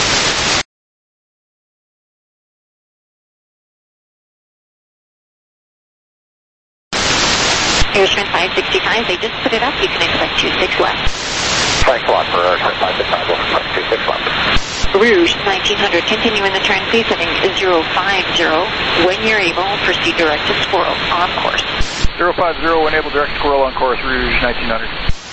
Speaker 1: Air Sprint 565, they just put it up. You can expect 26 left.
Speaker 5: Thanks a lot for Air Sprint 565, over 26 left.
Speaker 1: Rouge 1900, continue in the turn, please, heading 050. When you're able, proceed direct to Squirrel, on course.
Speaker 3: 050, when able, direct Squirrel on course, Rouge 1900.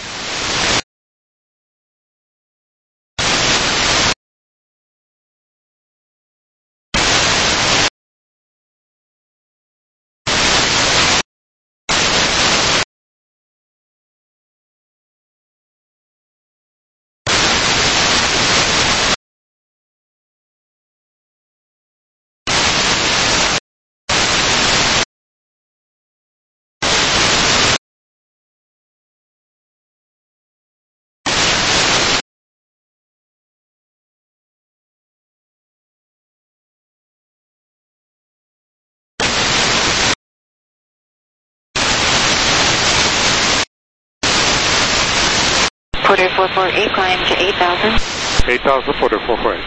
Speaker 1: Porter 448, climb to 8,000.
Speaker 5: 8,000, Porter 448.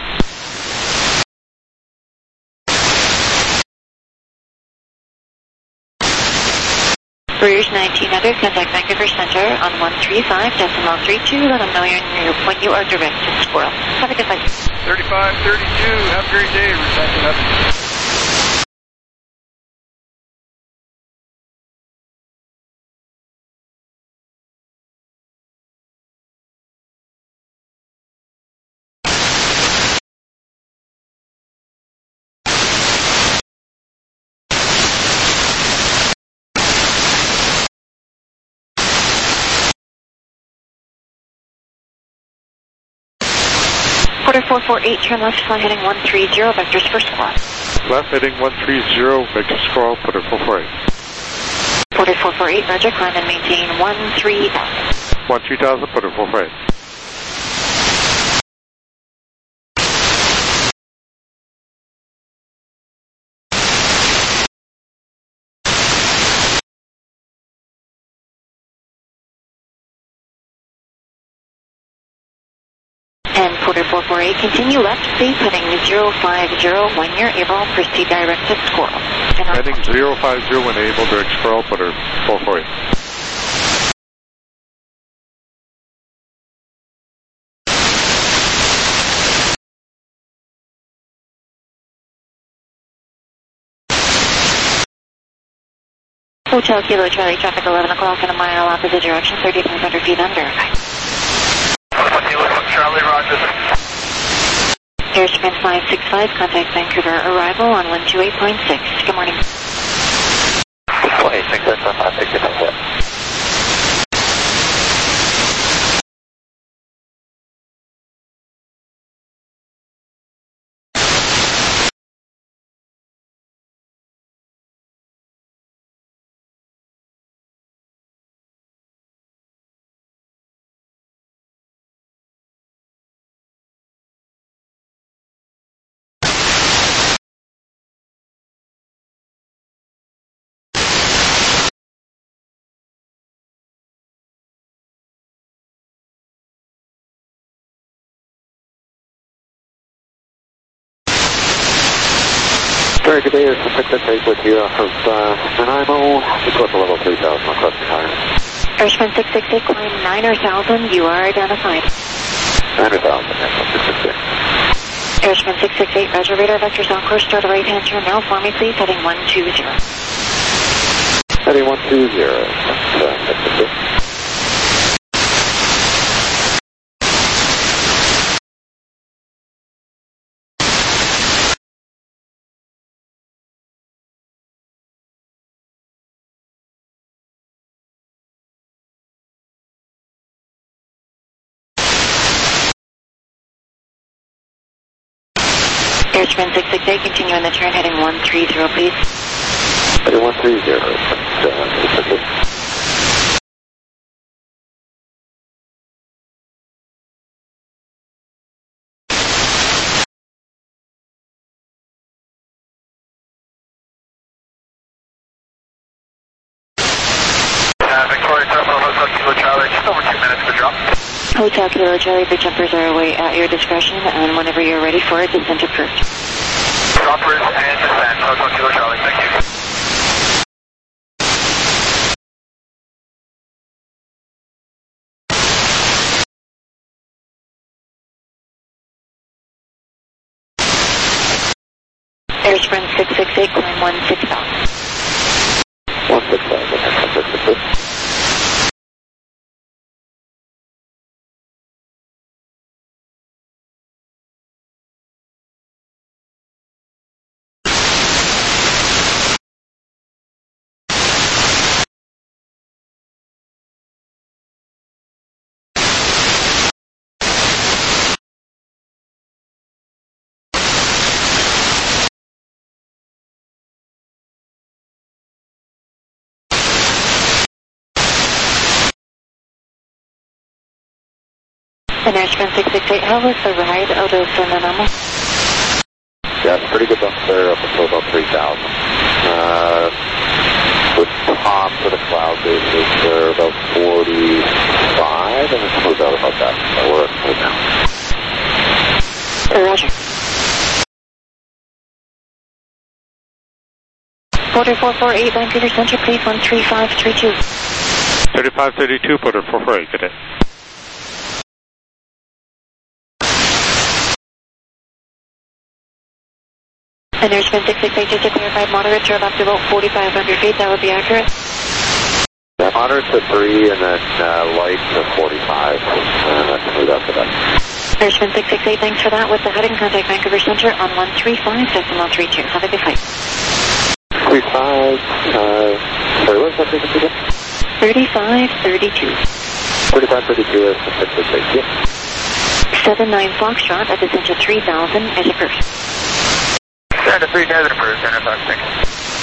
Speaker 1: Rouge 1900, contact Vancouver Center on 135.32. Let them know when you are direct to Squirrel. Have a good night.
Speaker 3: 3532, have a great day, Rouge 1900.
Speaker 1: Quarter 448, turn left, fly heading 130, vectors for squawk.
Speaker 8: Left heading 130, vector squall, quarter 448.
Speaker 1: Quarter 448, roger, climb and maintain 13,000.
Speaker 8: 13,000, quarter 448.
Speaker 1: And quarter 448, continue left, please, heading 050, when you're able, proceed direct to Squirrel.
Speaker 8: Heading 050 when able, direct Squirrel, quarter 448.
Speaker 1: Hotel Kilo Charlie, traffic 11 o'clock in a mile, opposite direction, 3,500 feet under.
Speaker 7: Charlie, roger.
Speaker 1: Airspan 565, contact Vancouver, arrival on 128.6. Good morning.
Speaker 5: 626, that's 565. Very good day, this is Victor Take with you off of Nanaimo, equipment level 3000 on Crescent High.
Speaker 1: Airspan 668, climb 9,000, you are identified.
Speaker 5: 9,000, that's 668.
Speaker 1: Airspan 668, roger, radar vectors on course, start a right-hand turn now for me, please, heading 120.
Speaker 5: Heading 120, that's 668.
Speaker 1: Airspan 668, continue on the turn, heading 130, please.
Speaker 5: Heading 130, that's 668.
Speaker 7: Victoria Terminal, Hotel Kilo Charlie, just over 2 minutes to drop.
Speaker 1: Hotel Kilo Charlie, the jumpers are away at your discretion, and whenever you're ready for it, descent approved.
Speaker 7: Droppers and descent, Hotel Kilo Charlie, thank you.
Speaker 1: Airspan 668, climb 16,000.
Speaker 5: 16,000.
Speaker 1: And Airspan 668, how was the ride out of Nanaimo?
Speaker 5: Yeah, it's pretty good up there, up until about 3,000. The top of the cloud bases are about 45, and it's moved out about that. So we're at smooth now.
Speaker 1: Roger. Porter 448, Vancouver Centre, please, 13532.
Speaker 8: 3532, Porter 448, good day.
Speaker 1: And Airspan 668, just a clarified moderate to about 4,500 feet, that would be accurate?
Speaker 5: Yeah, moderate to 3, and then light to 45, and that's smooth after that.
Speaker 1: Airspan 668, thanks for that. With the heading, contact Vancouver Centre on 135.32. Have a good flight.
Speaker 5: 35, sorry, what was that frequency again?
Speaker 1: 3532.
Speaker 5: 3532 is the 668, yeah.
Speaker 1: 79 Foxtrot at descent to 3000 is approved.
Speaker 7: Descent to 3000 approved, Center Fox, thank you.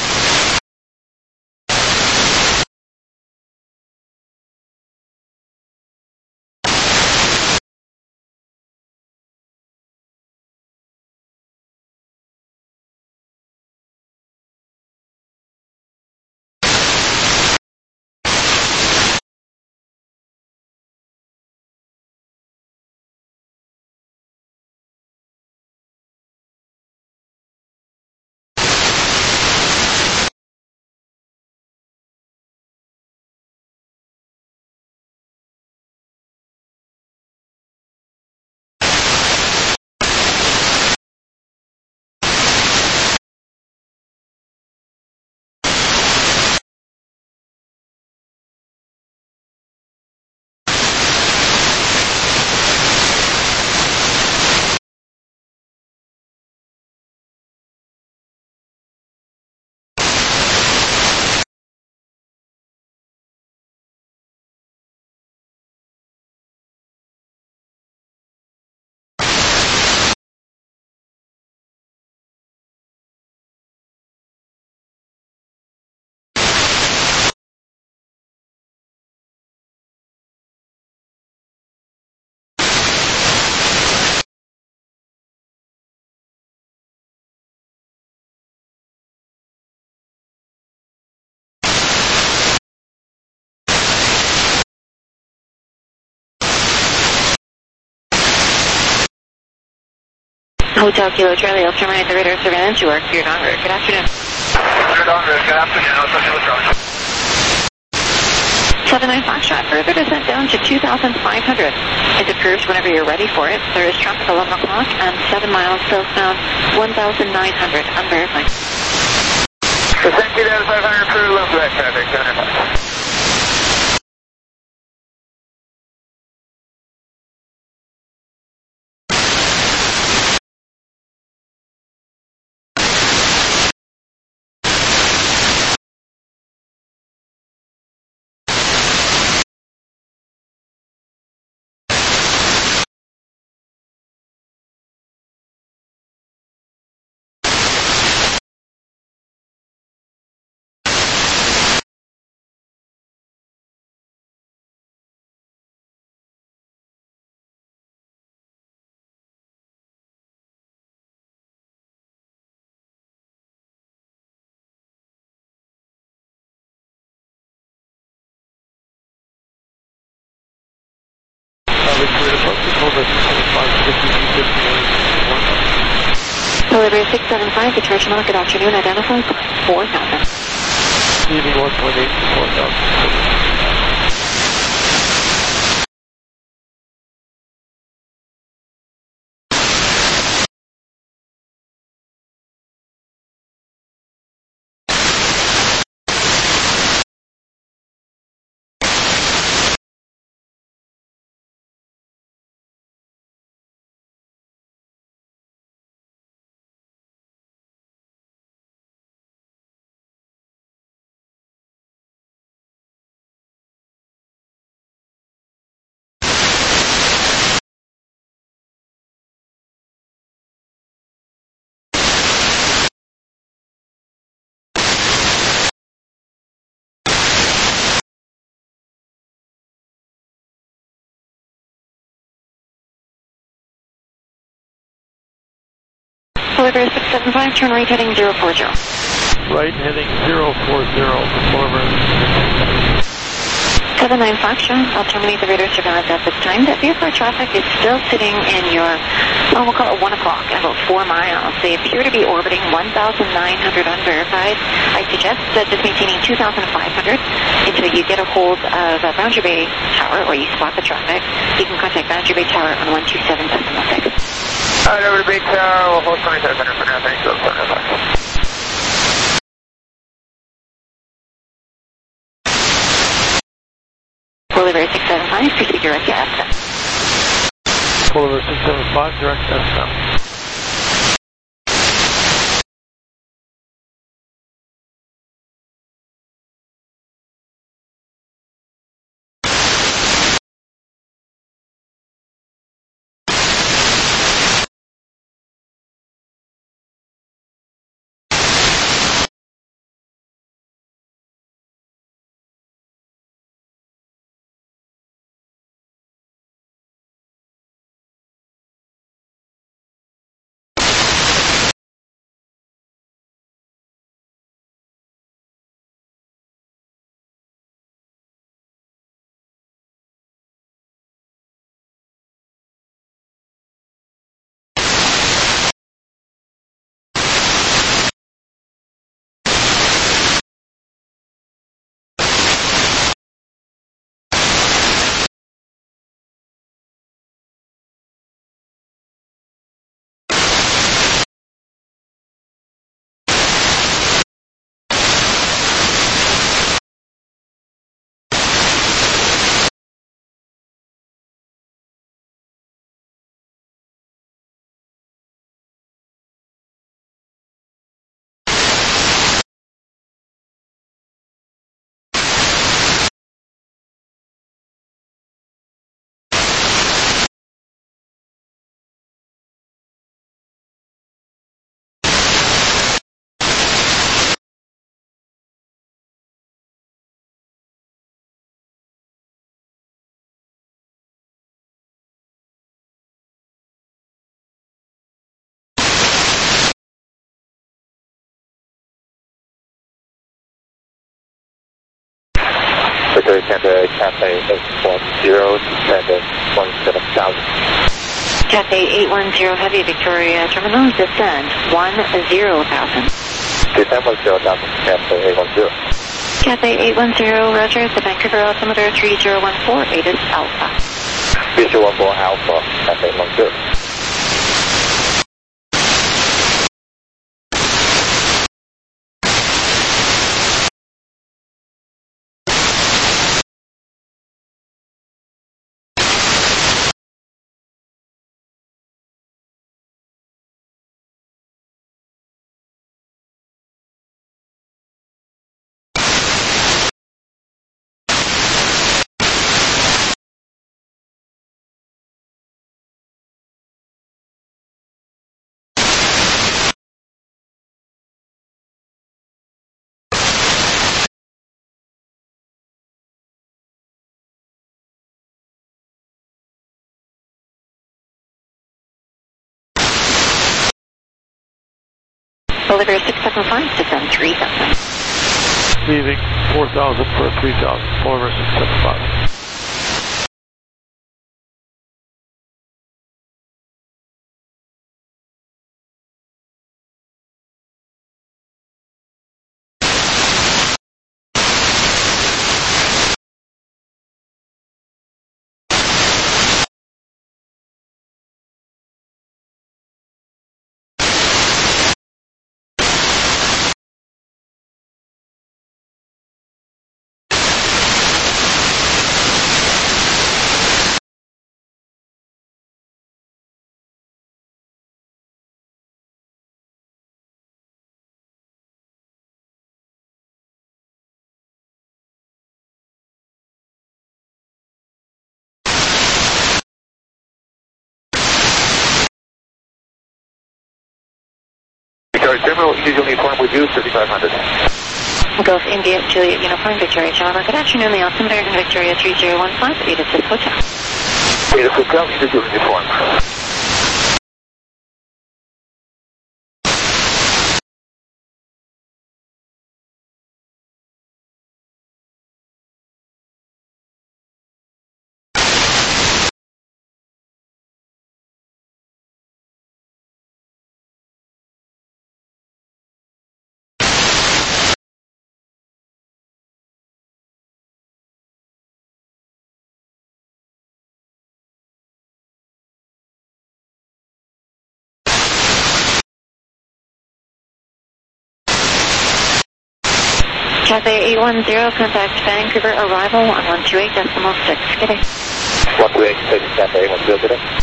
Speaker 1: Hotel Kilo Charlie, I'll terminate the radar surveillance. You are cleared en route. Good afternoon.
Speaker 7: Cleared en route, good afternoon. I'll talk to you later.
Speaker 1: 79 Foxtrot, further descent down to 2,500. It's approved whenever you're ready for it. There is traffic 11 o'clock and 7 miles southbound, 1,900, unverified.
Speaker 7: Descent 2,500 approved, low flight traffic, Center Fox.
Speaker 1: Delivery 675, Detroit Mall, good afternoon, identify 4000.
Speaker 5: Leaving 1.8 to 4,000.
Speaker 1: Delivery 675, turn right heading 040.
Speaker 5: Right heading 040, Clover.
Speaker 1: 79 Foxtrot, I'll terminate the radar surveillance at this time. That VFR traffic is still sitting in your, we'll call it 1 o'clock, about 4 miles. They appear to be orbiting 1,900 unverified. I suggest just maintaining 2,500 until you get a hold of Boundary Bay Tower, or you spot the traffic. You can contact Boundary Bay Tower on 127.6.
Speaker 7: All right, over to Bay Tower, we'll hold 2,700 for now. Thanks, go, Center Fox.
Speaker 1: Delivery 675, proceed direct to SM.
Speaker 5: Delivery 675, direct to SM. Victoria Canada, Cathay 810, descend at 17,000.
Speaker 1: Cathay 810 Heavy Victoria Terminal, descend 10,000.
Speaker 5: Descend 10,000, Cathay 810.
Speaker 1: Cathay 810, roger, the Vancouver altimeter 3014, 8 is Alpha.
Speaker 5: 3014 Alpha, Cathay 810.
Speaker 1: Delivery 675, descend 3,000.
Speaker 8: Leaving 4,000 for 3,000. Delivery 675.
Speaker 5: Terminal Eagle Uniform with you, 3500.
Speaker 1: Gulf India Juliet Uniform Victoria Tower. Good afternoon, the altimeter in Victoria 3015, 8 is Hotel.
Speaker 5: 8 is Hotel, Eagle Uniform.
Speaker 1: Cathay 810, contact Vancouver arrival on 128.6. Good day.
Speaker 5: 128.6, Cathay 810, good day.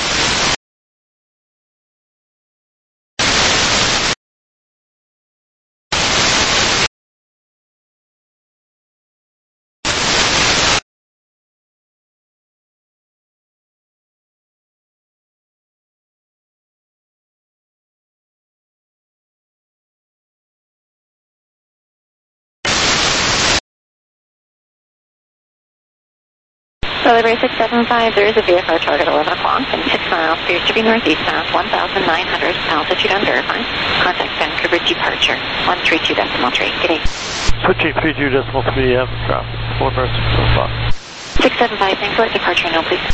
Speaker 1: Delivery 675, there is a VFR target 11 o'clock and 6 miles, appears to be northeast bound, 1,900, altitude unverified. Contact Vancouver departure, 132.3. Good day.
Speaker 8: Switching 32.3 M traffic, 4 North 605.
Speaker 1: 675, thanks, let departure know, please.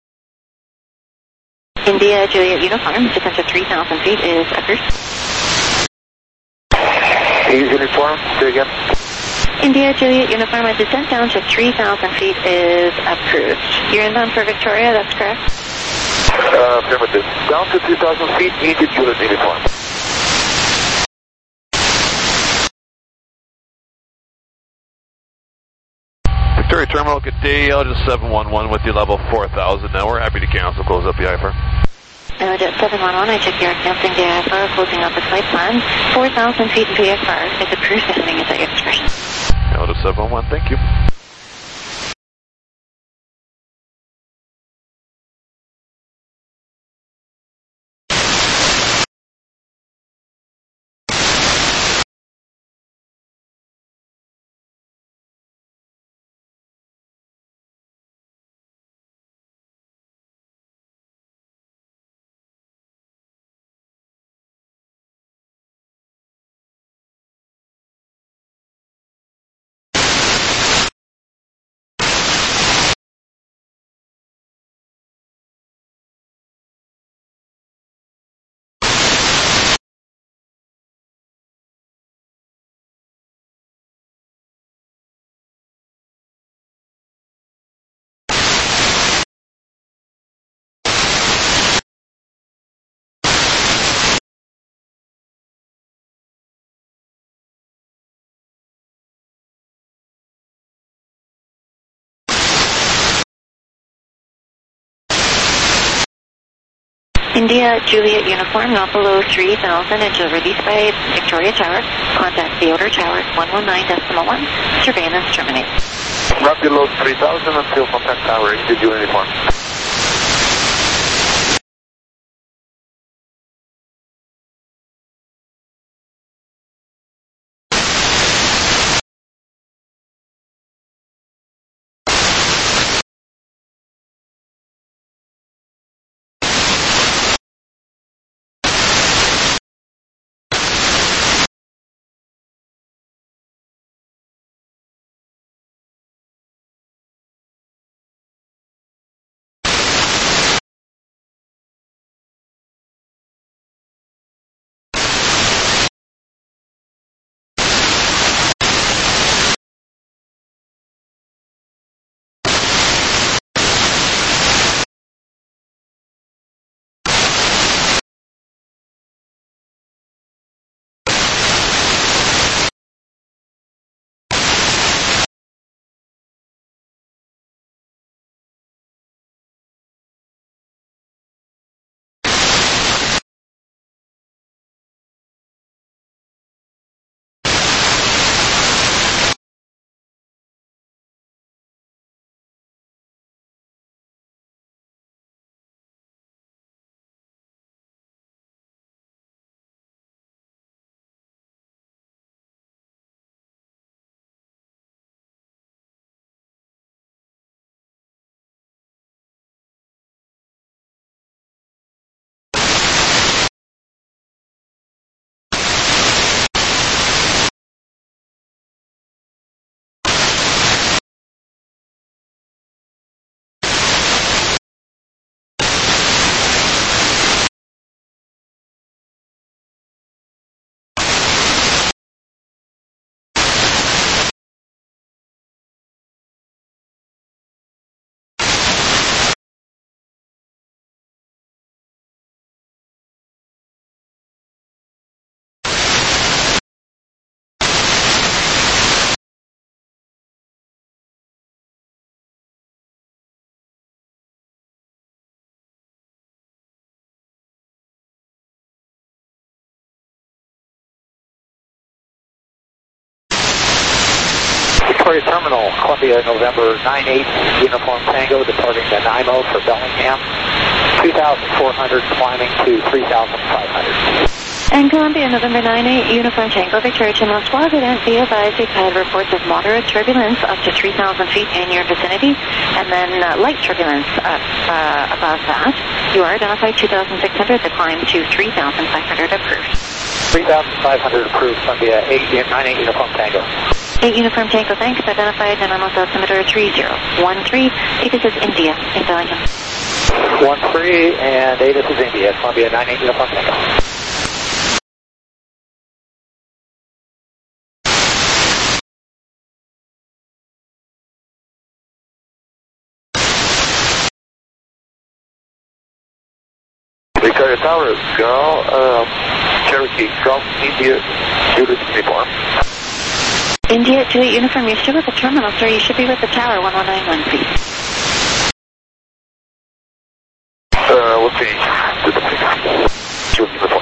Speaker 1: India Juliet Uniform, descent to 3,000 feet is Eckers.
Speaker 3: Hughes Uniform, say again.
Speaker 1: India Juliet Uniform, a descent down to 3,000 feet is approved. You're inbound for Victoria, that's correct?
Speaker 3: Affirmative. Down to 3,000 feet, India Juliet Uniform.
Speaker 9: Victoria Terminal, good day. Algis 711 with you, level 4,000. Now we're happy to cancel, close up the IFR.
Speaker 1: Jet 711, I check your canceling the IFR, closing up the flight plan. 4,000 feet VFR is approved, ending at the expression.
Speaker 9: Algis 711, thank you.
Speaker 1: India Juliet Uniform, not below 3,000 until released by Victoria Tower. Contact the outer tower, 119.1. Surveillance terminated.
Speaker 3: Not below 3,000 until contact tower, India Juliet Uniform.
Speaker 5: Victoria Terminal, Columbia, November 98, Uniform Tango, departing Nanaimo for Bellingham, 2,400, climbing to 3,500.
Speaker 1: And Columbia, November 98, Uniform Tango, Victoria Terminal Squawk, and be advised we've had reports of moderate turbulence up to 3,000 feet in your vicinity, and then light turbulence above that. You are identified 2,600, the climb to 3,500 approved.
Speaker 5: 3,500 approved, Columbia 98 Uniform Tango.
Speaker 1: 8 Uniform Tango, thanks. Identified and almost altimeter 3013. This is India in Bellingham.
Speaker 5: 13 and Davis is India, Columbia 98 Uniform Tango.
Speaker 3: Victoria Tower, Cherokee Golf, India, Juliet Uniform.
Speaker 1: India, Juliet Uniform, you're still at the terminal, sir. You should be with the tower, 1191, please.
Speaker 3: We'll change to the Juliet Uniform.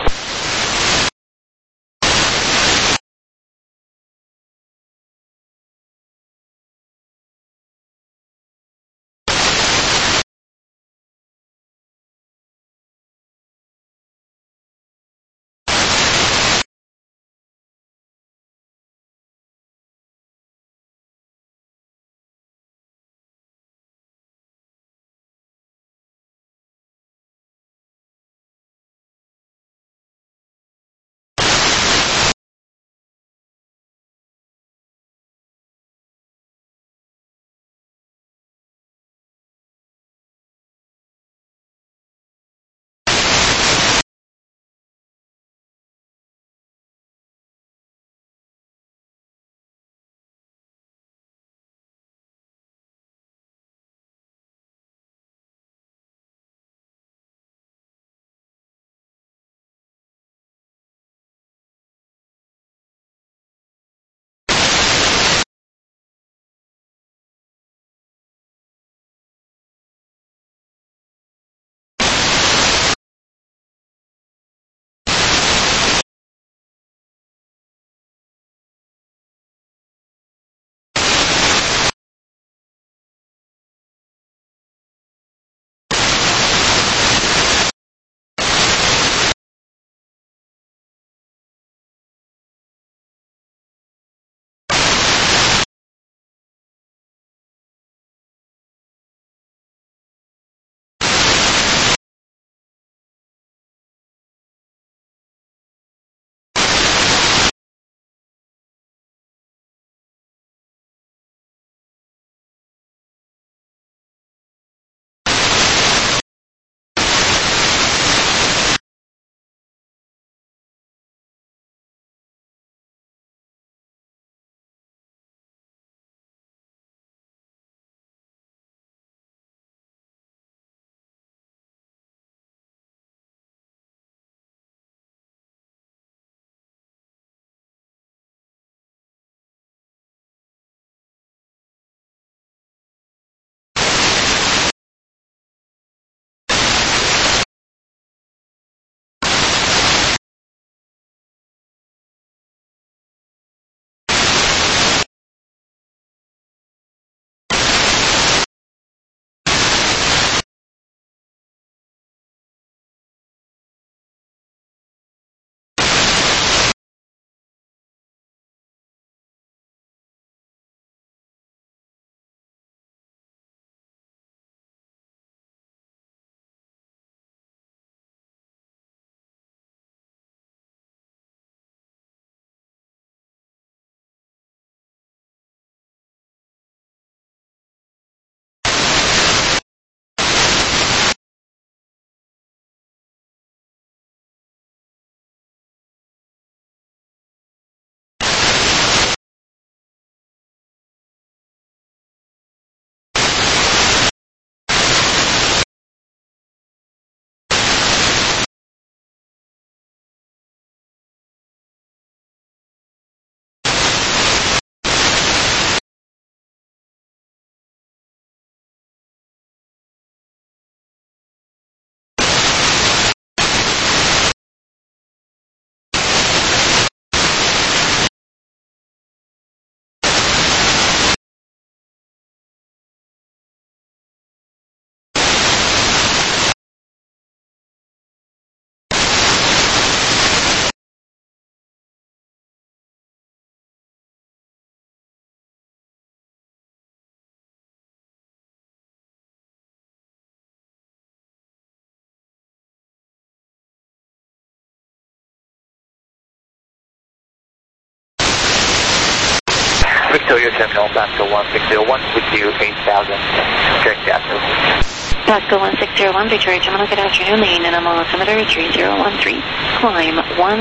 Speaker 10: Victoria Terminal, Pascal 1601 with you, 8,000, check Jasper.
Speaker 1: Pascal 1601, Victoria Terminal, good afternoon, main and altimeter 3013, climb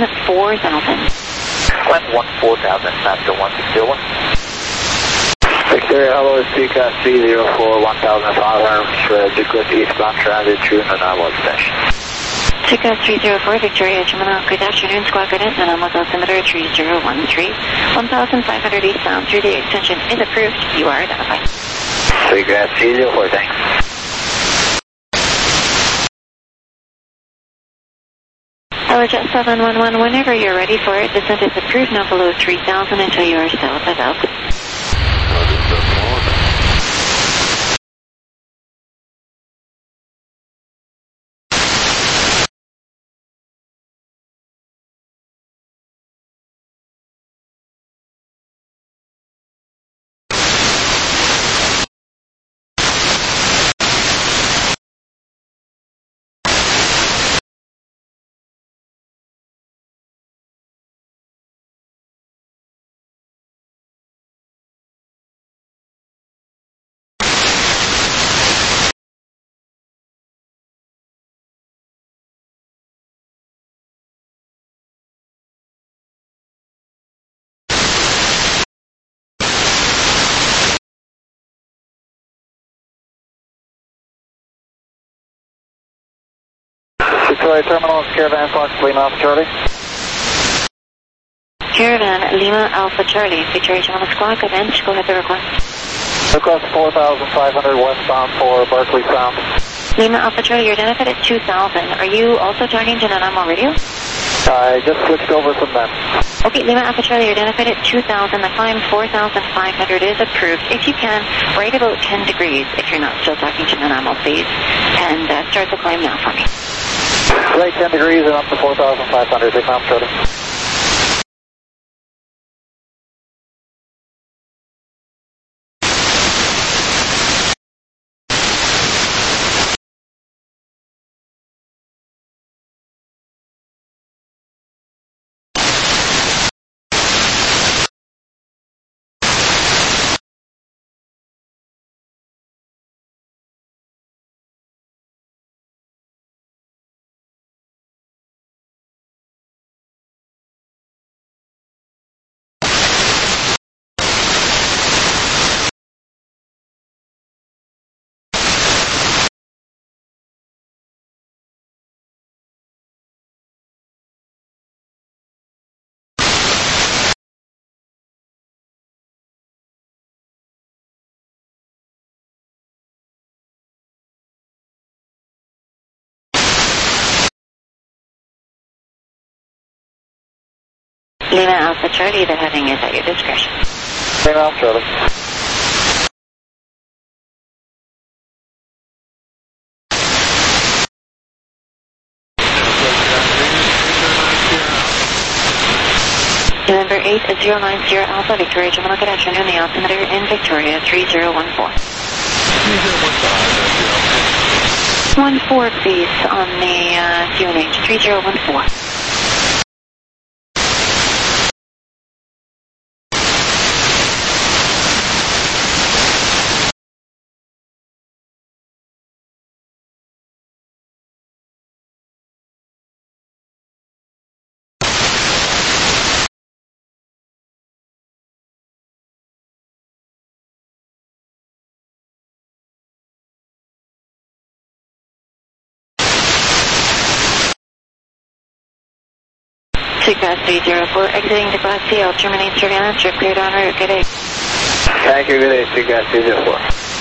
Speaker 1: 14,000.
Speaker 10: Climb 14,000, Pascal 1601.
Speaker 5: Victoria, hello, it's TCAS 304 1500, Douglas eastbound transit, true, and I was station.
Speaker 1: Suka 304, Victoria, Gemini. Good afternoon, Squawk Guidance, and I'm with altimeter 3013. 1,500 eastbound through the extension is approved. You are identified.
Speaker 10: Suka 304, thanks.
Speaker 1: Jet 711, whenever you're ready for it, descent is approved now below 3,000 until you are south of Elk.
Speaker 5: Victoria Terminal, Caravan Fox, Lima Alpha Charlie.
Speaker 1: Caravan, Lima Alpha Charlie, Victoria Terminal Squawk, Guidance, go ahead with the request.
Speaker 5: Request 4,500 westbound for Berkeley Sound.
Speaker 1: Lima Alpha Charlie, you're identified at 2,000. Are you also talking to Nanaimo Radio?
Speaker 5: I just switched over from them.
Speaker 1: Okay, Lima Alpha Charlie, you're identified at 2,000. The climb 4,500 is approved. If you can, right about 10 degrees, if you're not still talking to Nanaimo, please, and start the climb now for me.
Speaker 5: Right 10 degrees and up to 4,500, Lima Alpha Charlie.
Speaker 1: Lima Alpha Charlie, the heading is at your discretion.
Speaker 5: Lima Alpha Charlie.
Speaker 1: November 8090 Alpha, Victoria Gemini, good afternoon, the altimeter in Victoria, 3014. 14, please, on the QNH, 3014. Suka 304, exiting to Class C, I'll terminate surveillance, you're cleared en route, good day.
Speaker 10: Thank you, good day, Suka 304.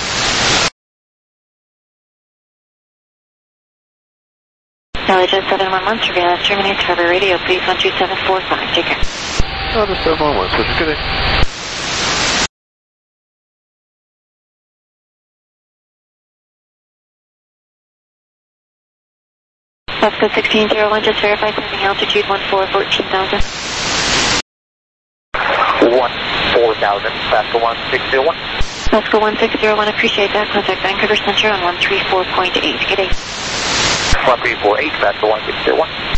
Speaker 1: Jet 711, surveillance terminates, Harbor Radio, please 12745, take care.
Speaker 9: Oh, the 711, switch, good day.
Speaker 1: Vasco 1601, just verify climbing altitude 14,000.
Speaker 10: 14,000, Vasco 1601.
Speaker 1: Vasco 1601, appreciate that. Contact Vancouver Center on 134.8. Good day.
Speaker 10: 1348, Vasco 1601.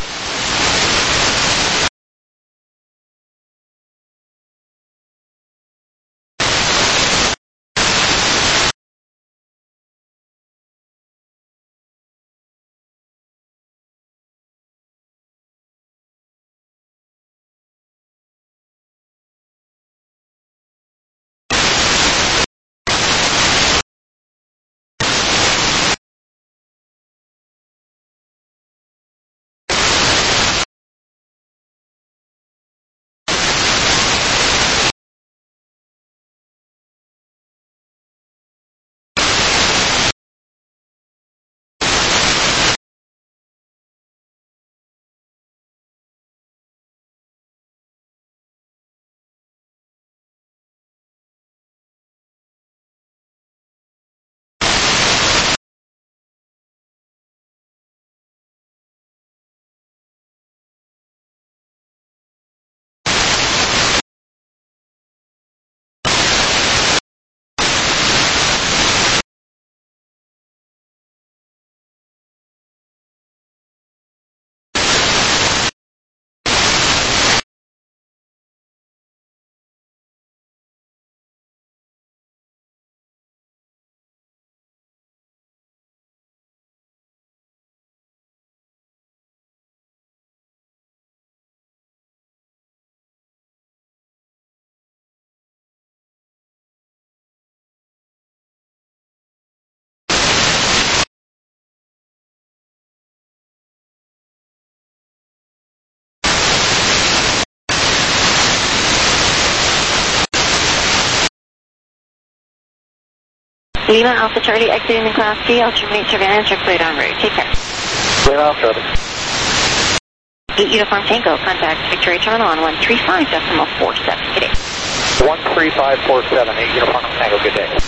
Speaker 1: Lima Alpha Charlie exiting the Class D. I'll terminate surveillance or cleared en route. Take care.
Speaker 5: Lima Alpha Charlie.
Speaker 1: 8 Uniform Tango, contact Victoria Terminal on 135.47. Good day.
Speaker 10: 13547, 8 Uniform Tango, good day.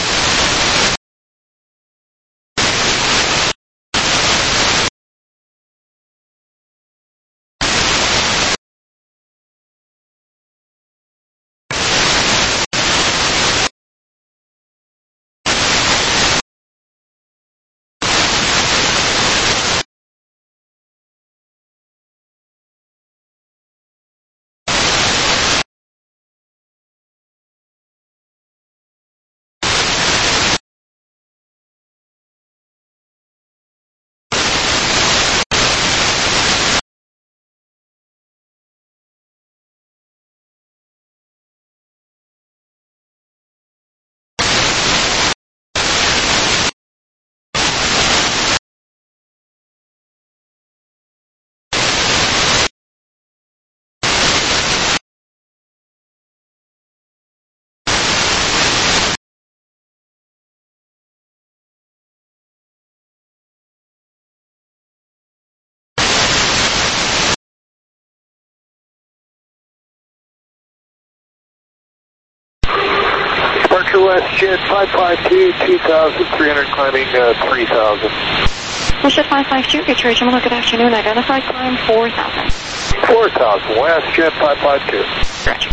Speaker 5: Departure WestJet 552, 2,300, climbing 3,000.
Speaker 1: WestJet 552, Victoria Terminal, good afternoon. Identify climb 4,000.
Speaker 5: 4,000, WestJet 552.
Speaker 1: Roger.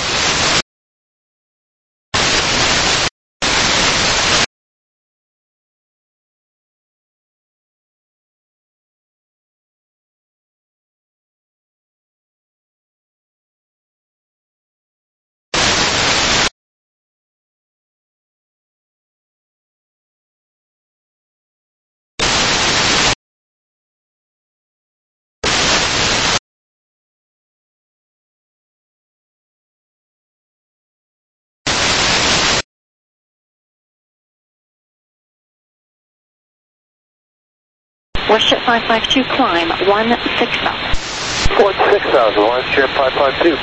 Speaker 1: WestJet 552, climb 16,000.
Speaker 5: 16,000, WestJet 552.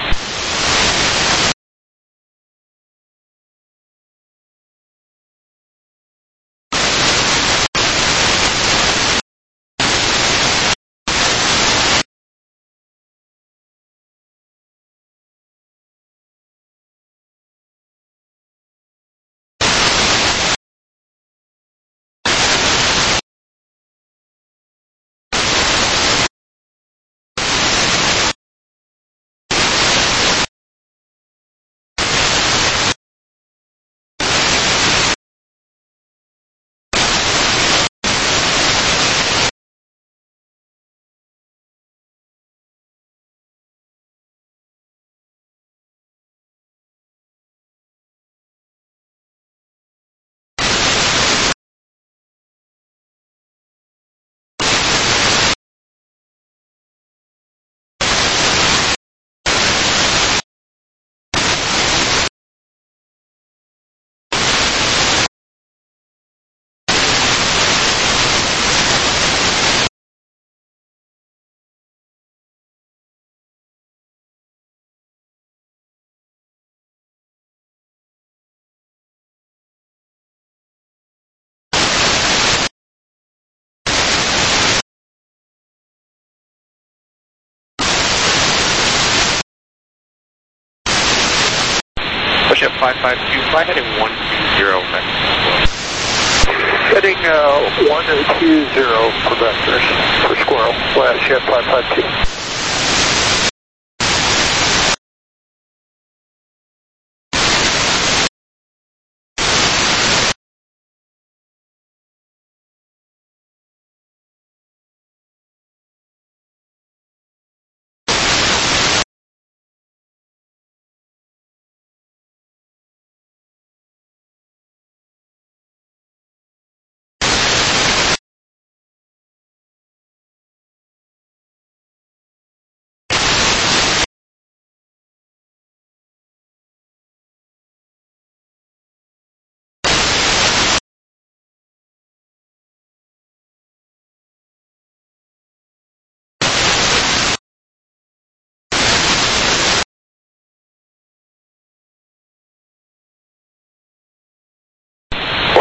Speaker 10: WestJet 552, fly heading 120
Speaker 5: Heading 120 for vectors, for squirrel, WestJet 552.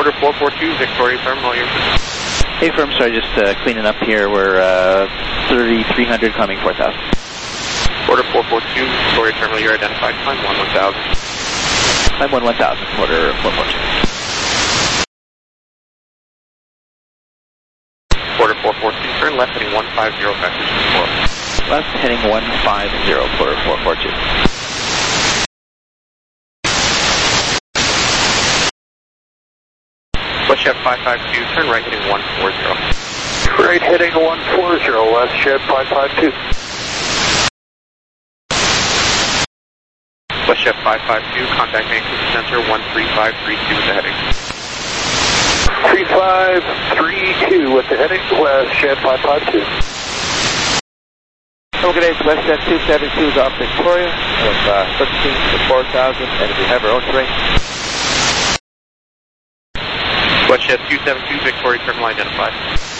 Speaker 10: Quarter 442, Victoria Terminal, you're...
Speaker 11: Hey, firm, sorry, just cleaning up here. We're 3,300 climbing 4,000.
Speaker 10: Quarter 442, Victoria Terminal, you're identified. Climb 1,000.
Speaker 11: Climb 1,000, quarter 442.
Speaker 10: Quarter 442, turn left heading 150, vectors 4.
Speaker 11: Left heading 150, quarter 442.
Speaker 10: West Shed 552, turn right heading 140.
Speaker 3: Right heading 140, West Shed 552.
Speaker 10: West Shed 552, contact Vancouver Center 13532 with the heading.
Speaker 3: 3532 with the heading, West Shed 552.
Speaker 12: Hello, good day, it's West Shed 272 is off Victoria, of 13 to 4,000, and we have our own terrain.
Speaker 10: West Shed 272, Victoria Terminal identified.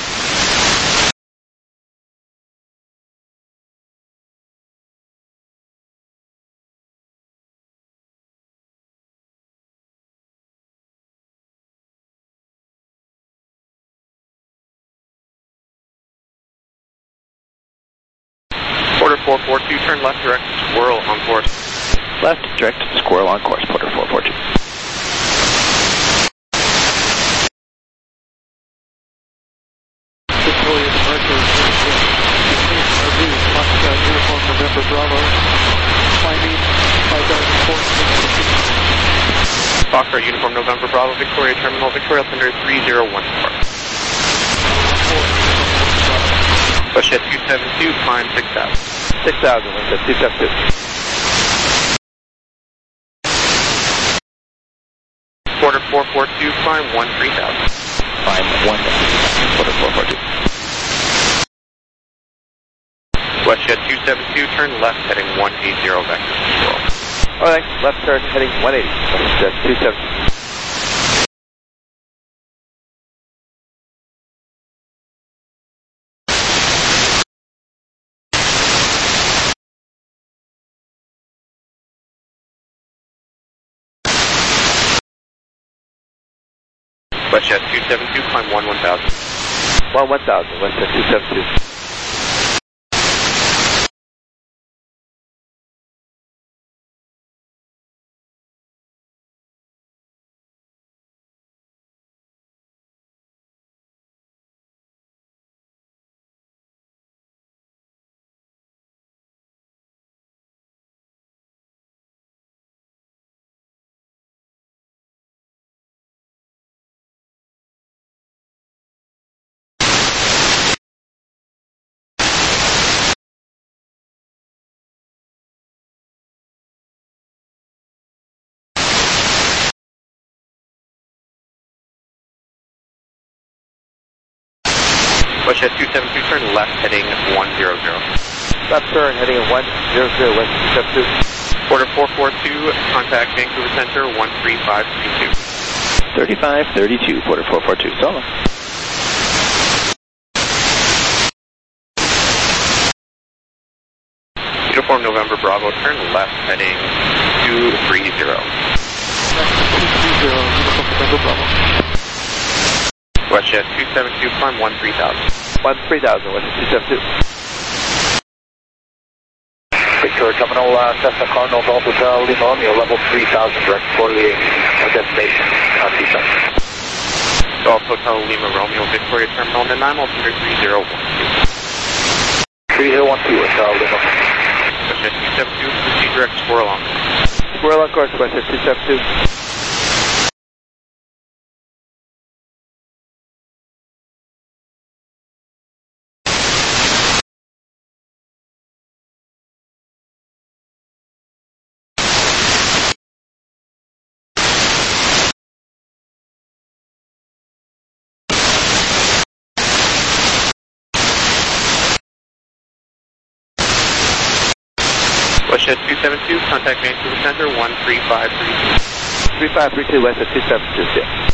Speaker 10: Quarter 442, turn left direct Squirrel on course.
Speaker 11: Left direct Squirrel on course, quarter 442.
Speaker 13: Victoria departure, RV, Foxtrot, Uniform November Bravo, climbing 5,004.
Speaker 10: Foxtrot, Uniform November Bravo, Victoria Terminal, Victoria Thunder 3014. West Shed 272, climb 6,000.
Speaker 12: 6,000, West Shed 272.
Speaker 10: Quarter 442, climb 13,000.
Speaker 11: Climb 1,000, quarter 442.
Speaker 10: West Shed 272, turn left heading 180, vectors control.
Speaker 12: Alright, left turn heading 180, West Shed 272.
Speaker 10: West Shed 272, climb 1,000.
Speaker 12: 1,000, West Shed 272.
Speaker 10: West Shed 272, turn left heading 100.
Speaker 12: Left turn heading 100, West Shed 272.
Speaker 10: Quarter 442, contact Vancouver Center 13532.
Speaker 11: 3532, quarter 442, solo.
Speaker 10: Uniform November Bravo, turn left heading 230.
Speaker 13: 230, Uniform November Bravo.
Speaker 10: West Shed 272, climb 13,000.
Speaker 12: 13,000, West Shed 272.
Speaker 3: Victoria Terminal, Cessna Cardinal Golf Hotel, Lima Romeo, level 3000, direct for the destination, Tucson.
Speaker 10: Golf Hotel Lima Romeo, Victoria Terminal, and 9 altimeter 3012.
Speaker 3: 3012, Hotel Lima.
Speaker 10: West Shed 272, proceed direct Squirrel on.
Speaker 12: Squirrel on course, West Shed 272.
Speaker 10: West Shed 272, contact Vancouver Center 13532.
Speaker 12: 3532, West Shed 272, yeah.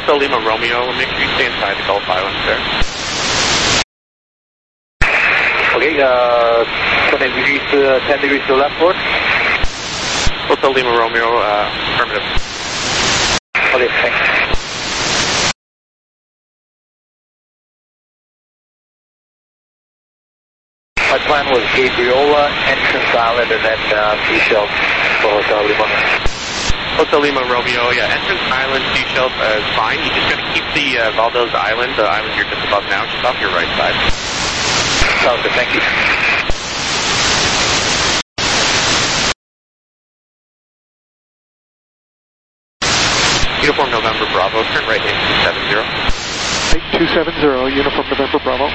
Speaker 14: Hotel Lima Romeo, make sure you stay inside the Gulf Islands there.
Speaker 10: Okay, 10 degrees to the left port.
Speaker 14: Hotel Lima Romeo, affirmative.
Speaker 10: Okay, thanks. My plan was Gabriola, Entrance Island, and then Seychelles for Hotel Lima.
Speaker 14: Hotel Lima Romeo, yeah, Entrance Island, Seychelles is fine. You just got to keep the Valdez Island, the island you're just above now, just off your right side.
Speaker 10: Sounds good, thank you.
Speaker 14: Uniform November Bravo, turn right in 270.
Speaker 13: 270, Uniform November Bravo.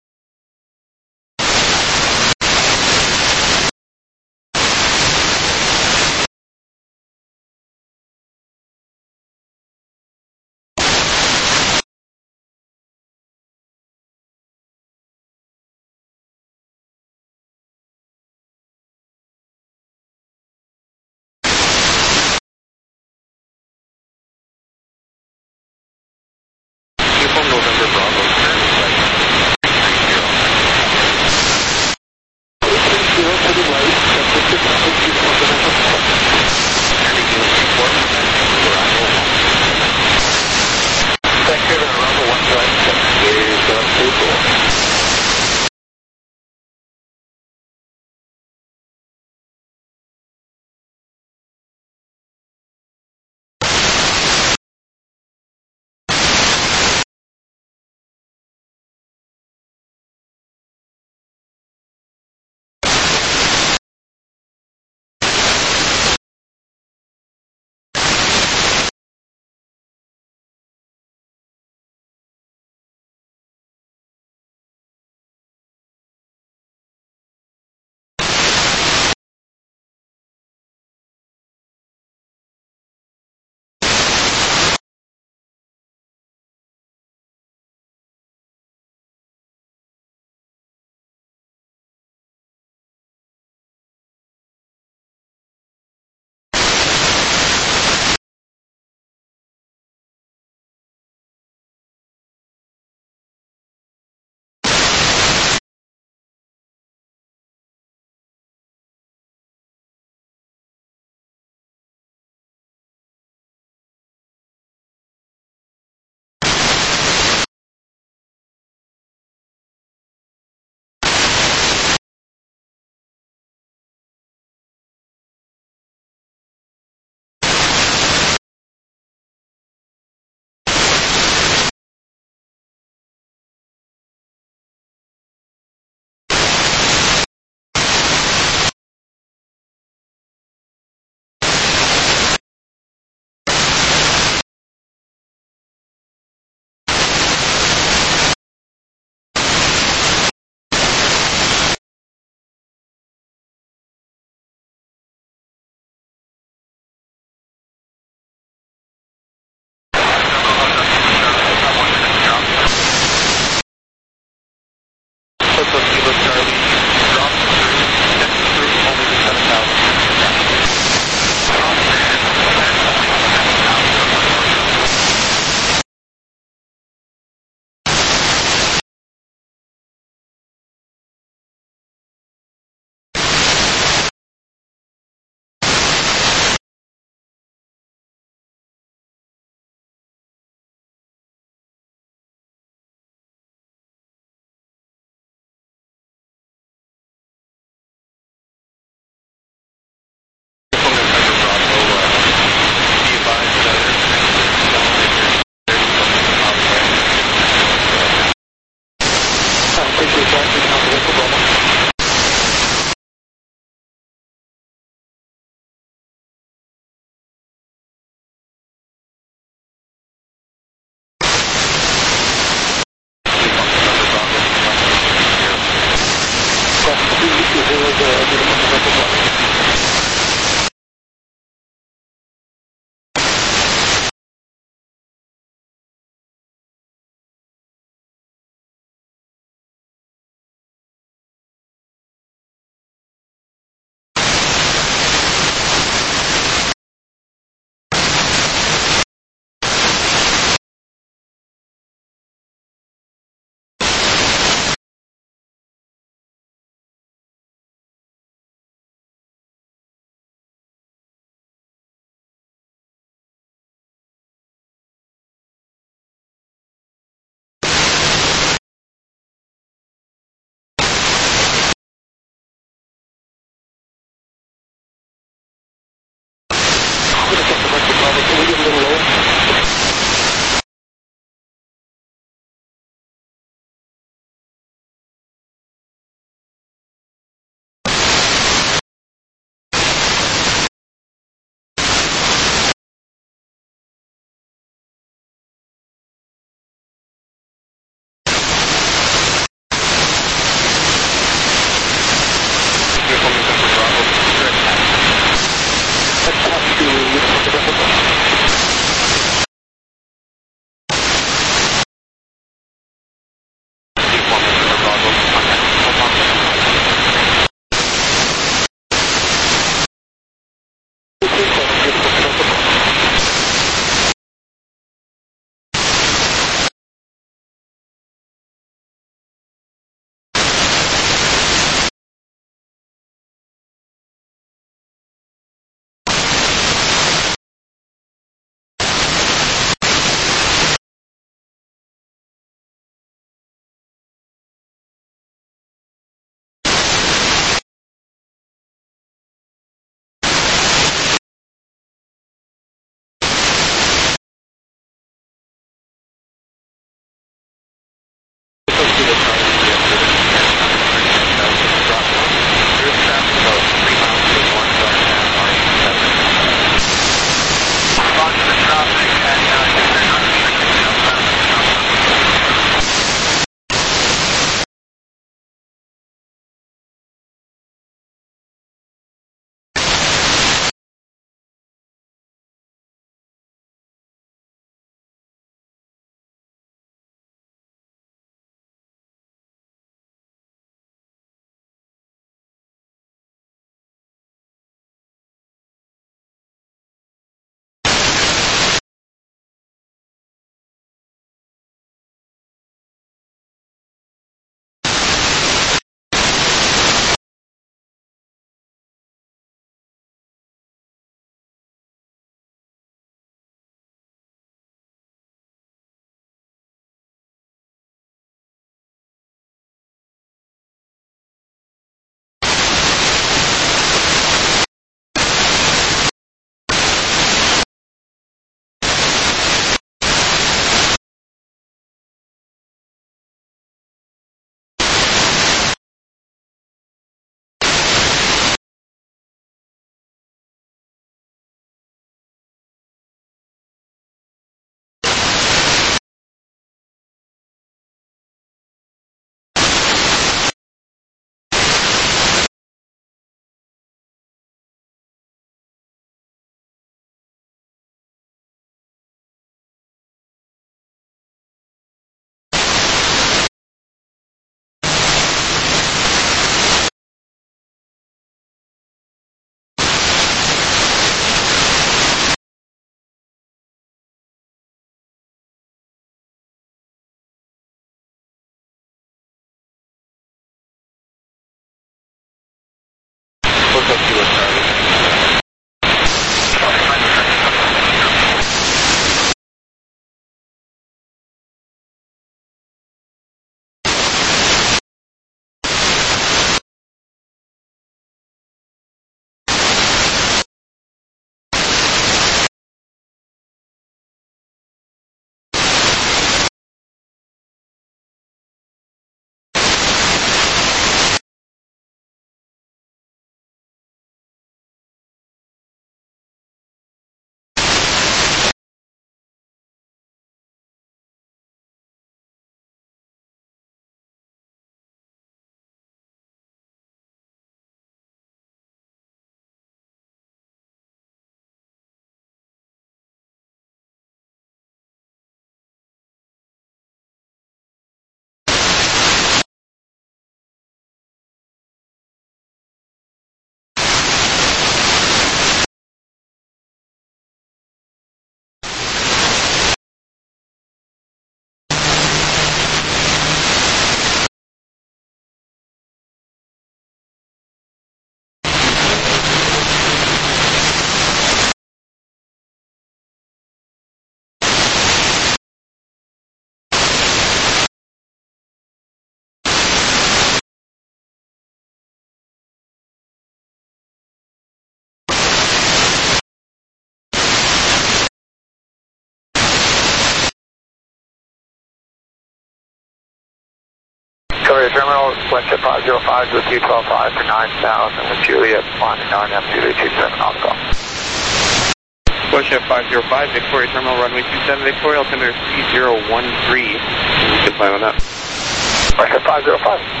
Speaker 3: Victoria Terminal, Westjet 505 with U125 for 9,000 with Juliet, flying RNF 2327 on the call.
Speaker 14: Westjet 505, Victoria Terminal, runway 27, Victoria, altimeter 3013. You can climb on that.
Speaker 3: Westjet 505.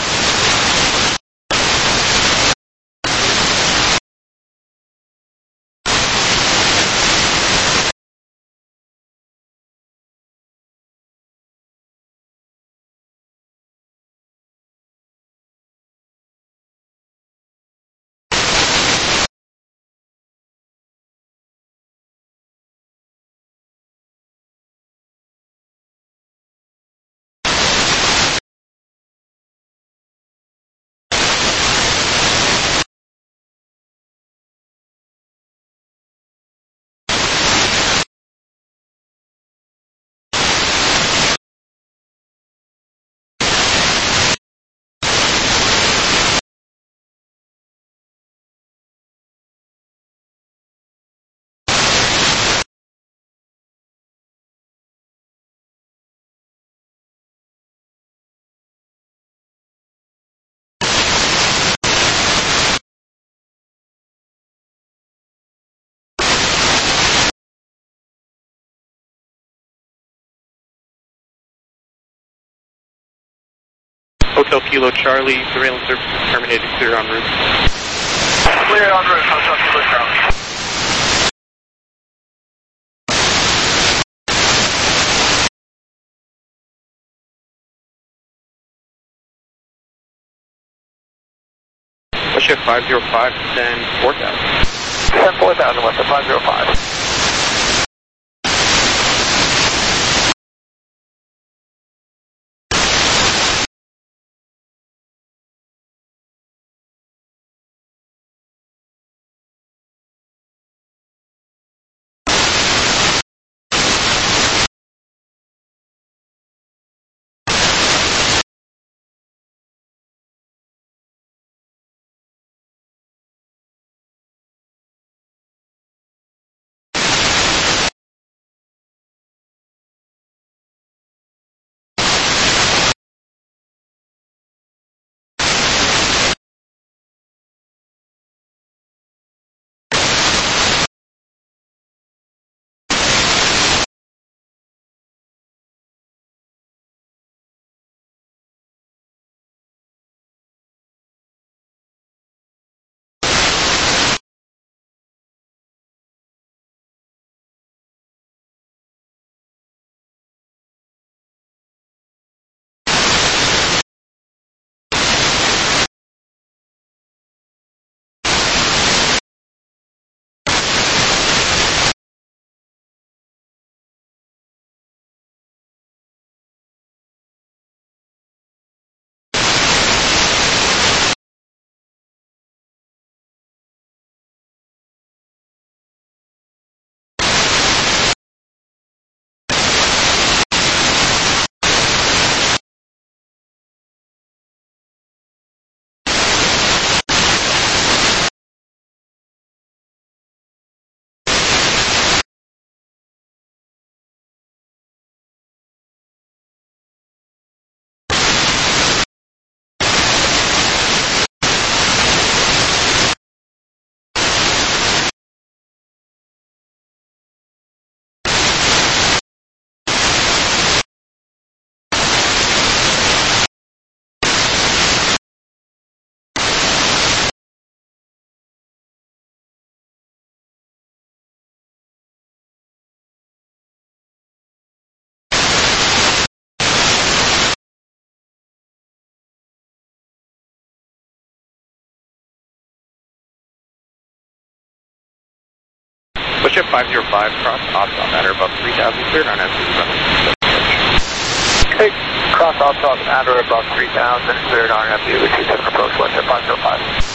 Speaker 14: Hotel Kilo Charlie, surveillance service terminated, clear en route.
Speaker 3: Clear en route, Hotel Kilo Charlie.
Speaker 14: Westjet 505, descend 4,000.
Speaker 3: Descend 4,000, Westjet 505.
Speaker 14: Westjet 505, cross Opsop matter above 3,000, cleared on SC.
Speaker 3: Okay, cross Opsop matter above 3,000, cleared on FU with 27 approach, Westjet 505.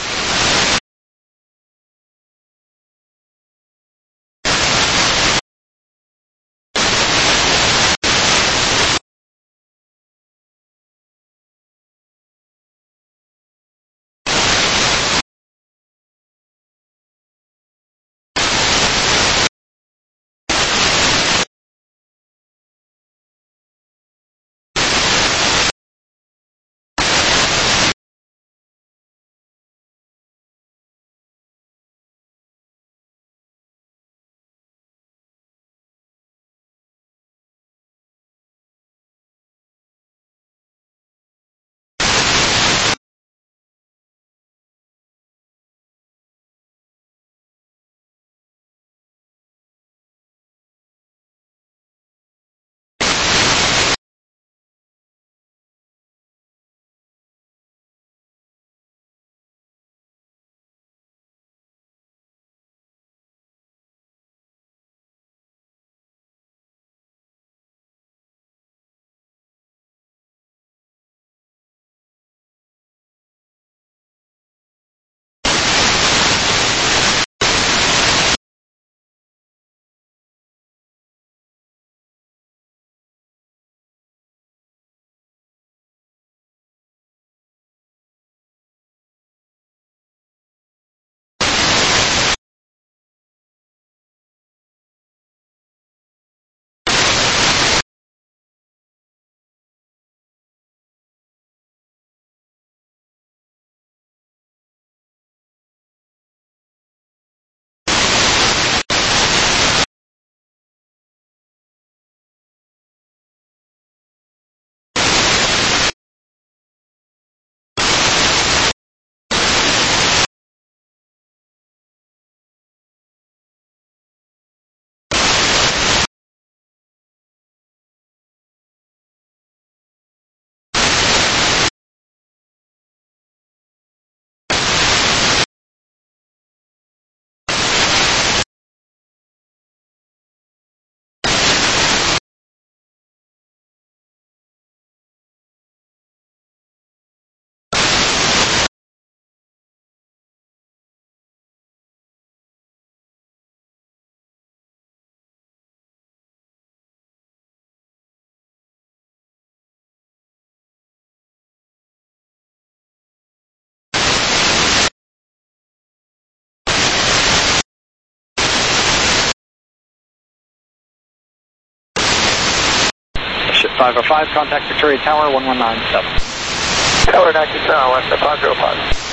Speaker 15: 505, contact Victoria Tower 1197.
Speaker 7: Tower 97, west of 505.